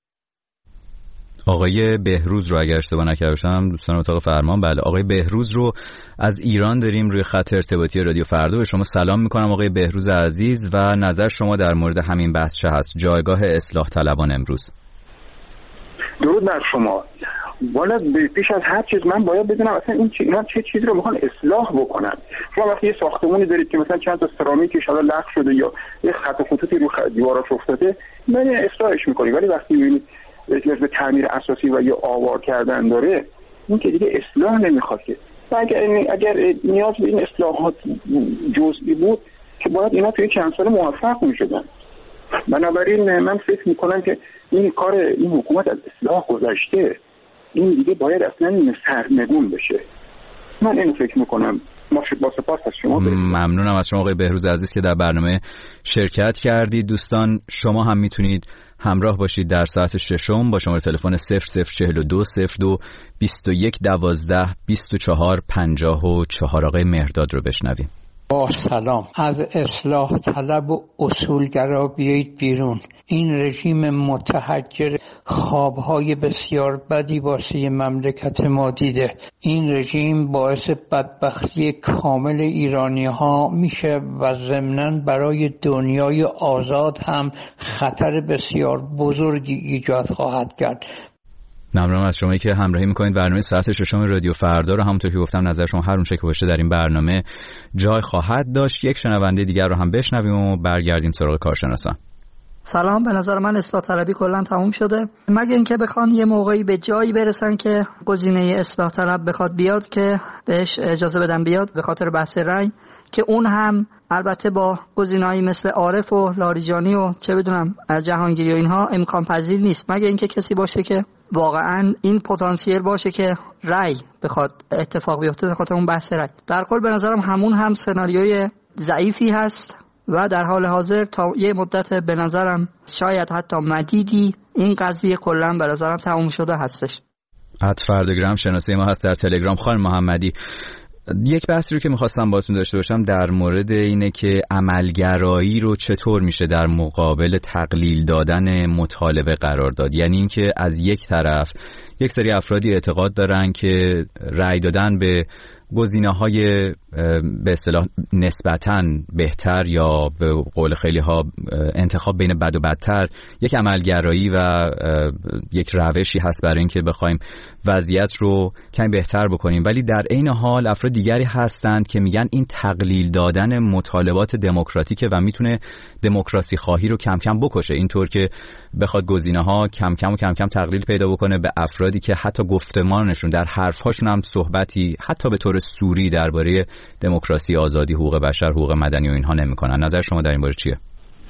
آقای بهروز رو اگر اشتباه نکرده باشم، دوستان اتاق فرمان، بله آقای بهروز رو از ایران داریم روی خط ارتباطی رادیو فردا. به شما سلام میکنم آقای بهروز عزیز و نظر شما در مورد همین بحث چه هست؟ جایگاه اصلاح طلبان امروز. درود بر شما. باید پیش از هر چیز من باید بدونم اصلا اینا چه چیزی رو میخوان اصلاح بکنن. شما وقتی یه ساختمونی دارید که مثلا چند تا سرامیکش حالا لخت شده یا یه خط خطوطی رو دیواراش افتاده، من اصلاحش میکنی، ولی وقتی میبینید احتیاج به تعمیر اساسی و یا آوار کردن داره، این که دیگه اصلاح نمیخواد که. اگر نیاز به این اصلاحات جزئی بود که باید اینا توی چند سال موفق میشدن. بنابراین من فکر میکنم که این کار این حکومت از اصلاح گذشته، این دیگه باید اصلا سرنگون بشه. من اینو فکر میکنم. با سپاس از شما. ممنونم از شما آقای بهروز عزیز که در برنامه شرکت کردید. دوستان شما هم میتونید همراه باشید در ساعت ششم با شماره تلفن 0042 02 21 12 24 54. آقای مهرداد رو بشنویم. با سلام. از اصلاح طلب و اصولگرا بیایید بیرون. این رژیم متحجر خوابهای بسیار بدی واسه مملکت ما دیده. این رژیم باعث بدبختی کامل ایرانی ها میشه و ضمناً برای دنیای آزاد هم خطر بسیار بزرگی ایجاد خواهد کرد. ممنونم از شما که همراهی میکنید. برنامه ساعت ششم رادیو فردا رو همونطور که گفتم نظر شما هر اون چه که باشه در این برنامه جای خواهد داشت. یک شنونده دیگر رو هم بشنویم و برگردیم سراغ کارشناسان. سلام، به نظر من اصلاح طلبی کلا تموم شده، مگه اینکه بخوان یه موقعی به جایی برسن که گزینه اصلاح طلب بخواد بیاد که بهش اجازه بدن بیاد به خاطر بحث رأی، که اون هم البته با گزینه‌ای مثل عارف و لاریجانی و چه بدونم جهانگیری و اینها امکان پذیر نیست، مگه اینکه کسی باشه که واقعا این پتانسیل باشه که رأی بخواد اتفاق بیفته به خاطر اون بحث رأی. در کل به نظرم همون هم سناریوی ضعیفی هست و در حال حاضر تا یه مدت به نظرم شاید حتی مدیدی این قضیه کلا به نظرم تموم شده هستش. فردگرام شناسی ما هست در تلگرام. خانم محمدی، یک بحثی رو که میخواستم باهاتون داشته باشم در مورد اینه که عملگرایی رو چطور میشه در مقابل تقلیل دادن مطالبه قرار داد. یعنی اینکه از یک طرف یک سری افرادی اعتقاد دارن که رأی دادن به گزینه‌های به اصطلاح نسبتاً بهتر یا به قول خیلی ها انتخاب بین بد و بدتر یک عملگرایی و یک روشی هست برای اینکه بخوایم وضعیت رو کمی بهتر بکنیم، ولی در عین حال افراد دیگری هستند که میگن این تقلیل دادن مطالبات دموکراتیکه و میتونه دموکراسی خواهی رو کم کم بکشه، اینطور که بخواد گزینه‌ها کم کم تقلیل پیدا بکنه به افرادی که حتی گفتمانشون در حرف‌هاشون هم صحبتی حتی به طور سوری درباره دموکراسی، آزادی، حقوق بشر، حقوق مدنی و اینها نمی‌کنن. نظر شما در این باره چیه؟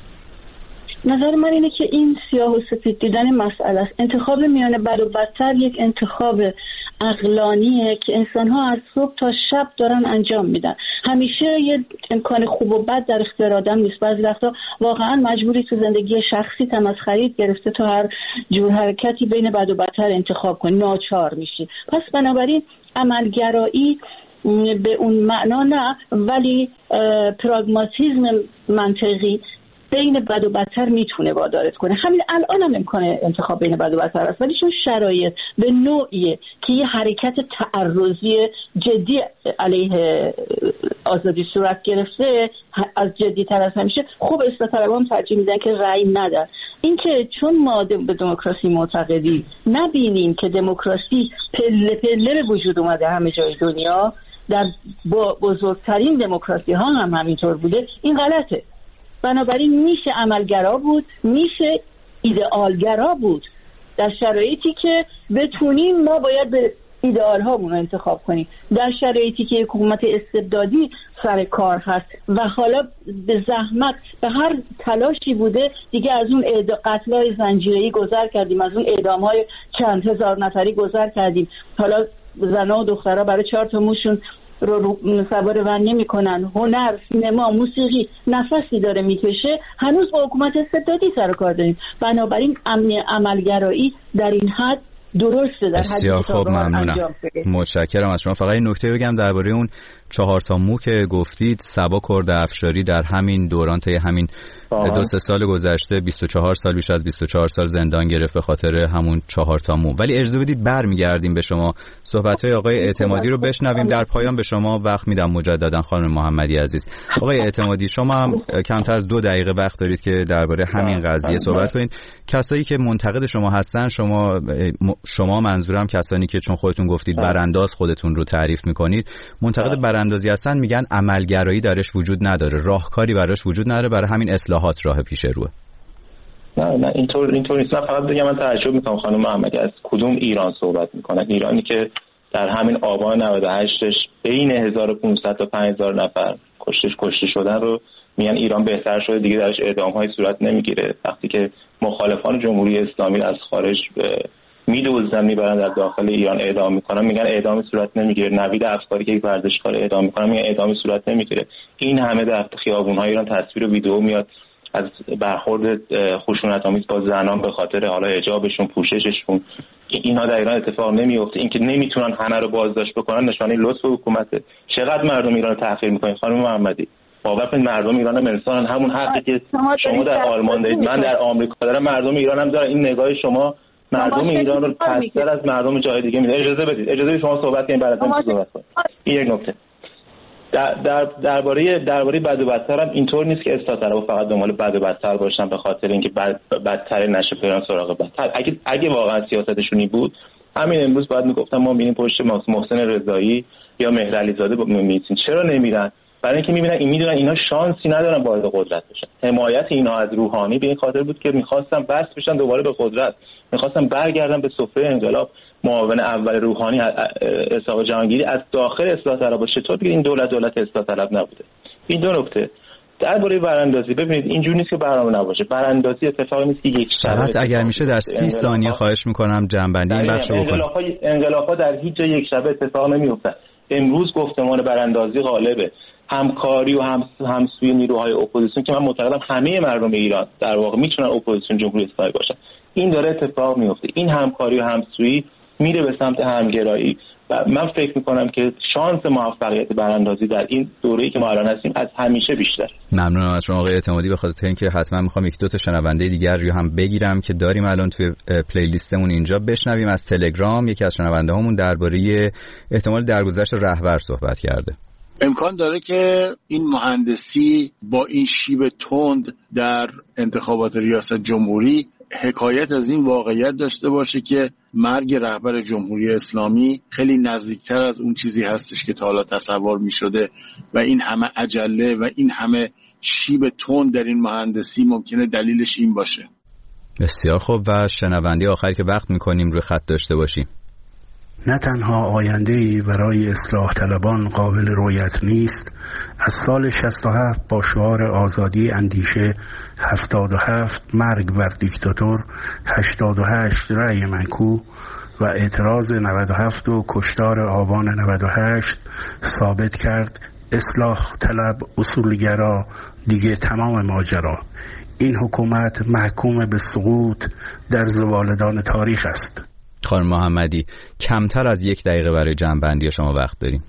نظر من اینه که این سیاه و سفید دیدن مسئله است. انتخاب میان بد و بدتر یک انتخاب عقلانیه که انسان‌ها از صبح تا شب دارن انجام میدن. همیشه یه امکان خوب و بد در اختیار آدم نیست. بعضی وقتا واقعا مجبوری تو زندگی شخصی هم از خرید گرفته تا هر جور حرکتی بین بد و بدتر انتخاب کنی، ناچار میشی. پس بنابراین عملگرایی به اون معنا نه، ولی پراگماتیسم منطقی بین بد و بدتر میتونه وادارت کنه. همین الان هم امکان انتخاب بین بد و بدتر است، ولی چون شرایط به نوعیه که یه حرکت تعرضی جدی علیه آزادی صورت گرفته، از جدی تر از همیشه، خوب اصلاح طلبان ترجیح میدن که رأی ندن. اینکه چون ما به دموکراسی معتقدیم نبینیم که دموکراسی پله پله به وجود اومده همه جای دنیا، در بزرگترین دموکراسی ها هم همینطور بوده، این غلطه. بنابراین میشه عملگرا بود، میشه ایدئالگرا بود. در شرایطی که بتونیم ما باید به ایدئال هامون رو انتخاب کنیم. در شرایطی که حکومت استبدادی سر کار هست و حالا به زحمت به هر تلاشی بوده دیگه از اون قتل‌های زنجیره‌ای گذر کردیم، از اون اعدام‌های چند هزار نفری گذر کردیم. حالا زن‌ها و دخترها برای 4 تا موشون رو سوار ون نمی‌کنن. هنر، سینما، موسیقی نفسی داره میکشه. هنوز با حکومت استبدادی سر کار داریم. بنابراین عملگرایی در این حد درسته. در بسیار خوب، ممنونم، متشکرم از شما. فقط این نکته بگم درباره اون 4 تا مو که گفتید، سبا کرد افشاری در همین دوران تا همین 2-3 سال گذشته 24 سال، بیش از 24 سال زندان گرفت به خاطر همون 4 تا مو. ولی اجازه بدید برمیگردیم به شما، صحبت‌های آقای اعتمادی رو بشنویم. در پایان به شما وقت میدم مجددا خانم محمدی عزیز. آقای اعتمادی، شما هم کمتر از 2 دقیقه وقت دارید که درباره همین قضیه صحبت کنید. کسایی که منتقد شما هستن، شما منظورم کسانی که چون خودتون گفتید برانداز خودتون رو تعریف میکنید، منتقد براندازی هستن، میگن عملگرایی درش وجود نداره، راهکاری براش وجود نداره، برای همین اصلاحات راه پیش روه. نه اینطور نیست. من فقط بگم من تعجب میکنم خانم محمدی از کدوم ایران صحبت میکنن. ایرانی که در همین آبان 98ش بین 1500 تا 5000 نفر کشته شدن رو میگن ایران بهتر شده، دیگه درش اعدام‌های صورت نمیگیره. وقتی که مخالفان جمهوری اسلامی از خارج میدوزن میبرن در داخل ایران اعدام میکنن، میگن اعدام صورت نمیگیره. نوید افکاری که یک ورزشکار اعدام میکنن میگن اعدام صورت نمیگیره. این همه در خیابون‌های ایران تصویر و ویدیو میاد از برخورد خشونت‌آمیز با زنان به خاطر حالا حجابشون، پوشششون. اینا در ایران اتفاق نمیفته. اینکه نمیتونن همه رو بازداشت بکنن نشانه لطف حکومته. چقدر مردم ایران رو تحقیر میکنین خانم محمدی؟ باور کنید مردم ایران هم انسانن، همون حقی که شما در آلمان دارید من در آمریکا دارم، مردم ایران هم دارن. این نگاه شما مردم ایران رو پستر از مردم جای دیگه میده. اجازه بدید شما صحبت کنید بعد از من صحبت کنید. این یک نکته. درباره بد و بدتر هم اینطور نیست که اصلاح طلبها فقط دنبال بد و بدتر باشن به خاطر اینکه بدتر نشه برن سراغ بدتر. اگه واقعا سیاستشونی بود همین امروز باید میگفتن ما میریم پشت محسن رضایی یا مهرعلی زاده میتین. چرا نمیرن؟ برای اینکه میدونن اینا شانسی ندارن وارد قدرت بشن. حمایت اینا از روحانی به این خاطر بود که میخواستن بس بشن دوباره به قدرت، میخواستن برگردن به سفره انقلاب. معاون اول روحانی اسحاق جهانگیری از داخل اصلاح طلبها چطور بگید این دولت اصلاح طلب نبوده. این دو نکته. درباره براندازی ببینید اینجوری نیست که برنامه نباشه. براندازی اتفاقی نیست که یک شبه. اگر میشه در 30 ثانیه خواهش میکنم جنبندی این بخش رو بکنید. انقلاب‌ها در هیچ جای یک شبه اتفاق نمیفته. امروز گفتمان براندازی غالبه. همکاری و همسوی نیروهای اپوزیسیون که من معتقدم همه مردم ایران در واقع میتونن اپوزیسیون جمهوری اسلامی باشن، این داره اتفاق میفته. این همکاری و همسویی میره به سمت همگرایی و من فکر میکنم که شانس موفقیت براندازی در این دوره‌ای که ما الان هستیم از همیشه بیشتر. ممنونم از شما آقای اعتمادی، به خاطر اینکه حتما میخوام 1-2 تا شنونده دیگر رو هم بگیرم که داریم الان توی پلیلیستمون اینجا. بشنویم از تلگرام. یکی از شنونده‌هامون درباره احتمال درگذشت رهبر صحبت کرده. امکان داره که این مهندسی با این شیب تند در انتخابات ریاست جمهوری حکایت از این واقعیت داشته باشه که مرگ رهبر جمهوری اسلامی خیلی نزدیکتر از اون چیزی هستش که تا حالا تصور می شده و این همه عجله و این همه شیب تند در این مهندسی ممکنه دلیلش این باشه. بسیار خوب. و شنونده آخری که وقت میکنیم روی خط داشته باشیم. نه تنها آینده‌ای برای اصلاح طلبان قابل رویت نیست، از سال 67 با شعار آزادی اندیشه، 77 مرگ بر دیکتاتور، 88 رأی منکو و اعتراض 97 و کشتار آبان 98 ثابت کرد اصلاح طلب اصولگرا دیگه تمام ماجرا. این حکومت محکوم به سقوط در زوالدان تاریخ است. خانم محمدی کمتر از 1 دقیقه برای جمع‌بندی شما وقت داریم.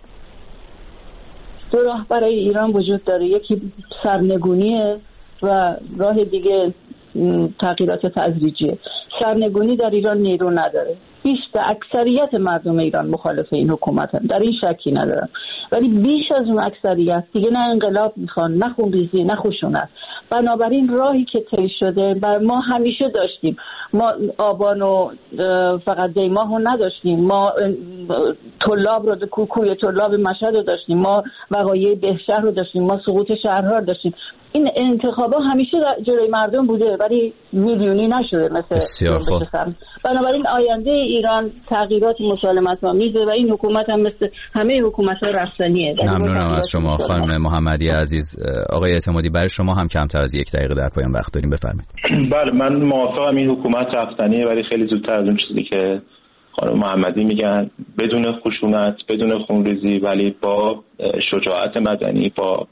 2 راه برای ایران وجود داره، یکی سرنگونیه و راه دیگه تغییرات تدریجیه. سرنگونی در ایران نیرو نداره. اکثریت مردم ایران مخالف این حکومت هم. در این شکی ندارم، ولی بیش از اون اکثریت دیگه نه انقلاب میخوان، نه خونریزی، نه خشونت. بنابراین راهی که طی شده ما همیشه داشتیم. ما آبان و فقط دیماه رو نداشتیم، ما طلاب رو، کوی طلاب مشهد رو داشتیم، ما وقایع بهشهر رو داشتیم، ما سقوط شهرها رو داشتیم. این انتخابا همیشه جلوی مردم بوده ولی میلیونی نشده مثل بنابراین آینده ایران تغییرات مسالمت‌آمیزه و این حکومت هم مثل همه حکومت‌ها رفتنیه. ممنونم از شما خانم محمدی عزیز. آقای اعتمادی برای شما هم کمتر از 1 دقیقه در پایان وقت داریم، بفرمایید. بله من موافقم این حکومت رفتنیه ولی خیلی زودتر از اون چیزی که خانم محمدی میگن، بدون خشونت، بدون خونریزی ولی با شجاعت مدنی، با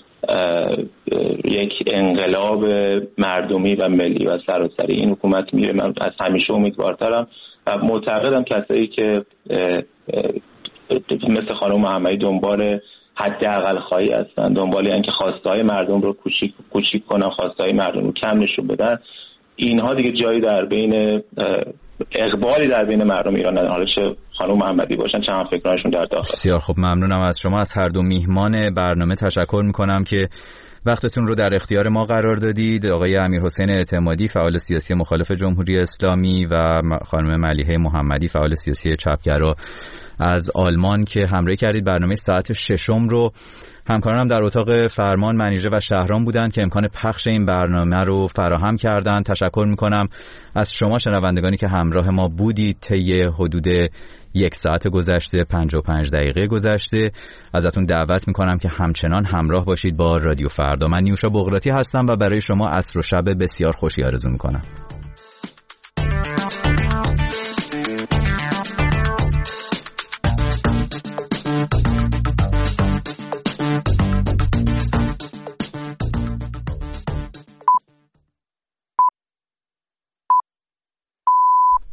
یک انقلاب مردمی و ملی و سراسری این حکومت میره. من از همیشه امیدوارترم و معتقدم کسایی که مثل خانم محمدی دنبال حداقل خواهی هستن، دنبال اینکه خواستهای مردم رو کوچیک کنن، خواستهای مردم رو کم نشون بدن. اینها دیگه جایی در بین اقبالی در بین مردم ایران ندارن، حالا چه خانم محمدی باشن چه هم فکرانشون در داخل. بسیار خب، ممنونم از شما. از هر دو میهمان برنامه تشکر میکنم که وقتتون رو در اختیار ما قرار دادید. آقای امیرحسین اعتمادی، فعال سیاسی مخالف جمهوری اسلامی، و خانم ملیحه محمدی، فعال سیاسی چپگرا از آلمان که همراهی کردید. برنامه ساعت 6 رو همکارانم در اتاق فرمان منیژه و شهرام بودند که امکان پخش این برنامه رو فراهم کردند. تشکر میکنم از شما شنوندگانی که همراه ما بودید طی حدود 1 ساعت گذشته، 55 دقیقه گذشته. ازتون دعوت میکنم که همچنان همراه باشید با رادیو فردا. من نیوشا بغراتی هستم و برای شما عصر و شب بسیار خوشی آرزو میکنم.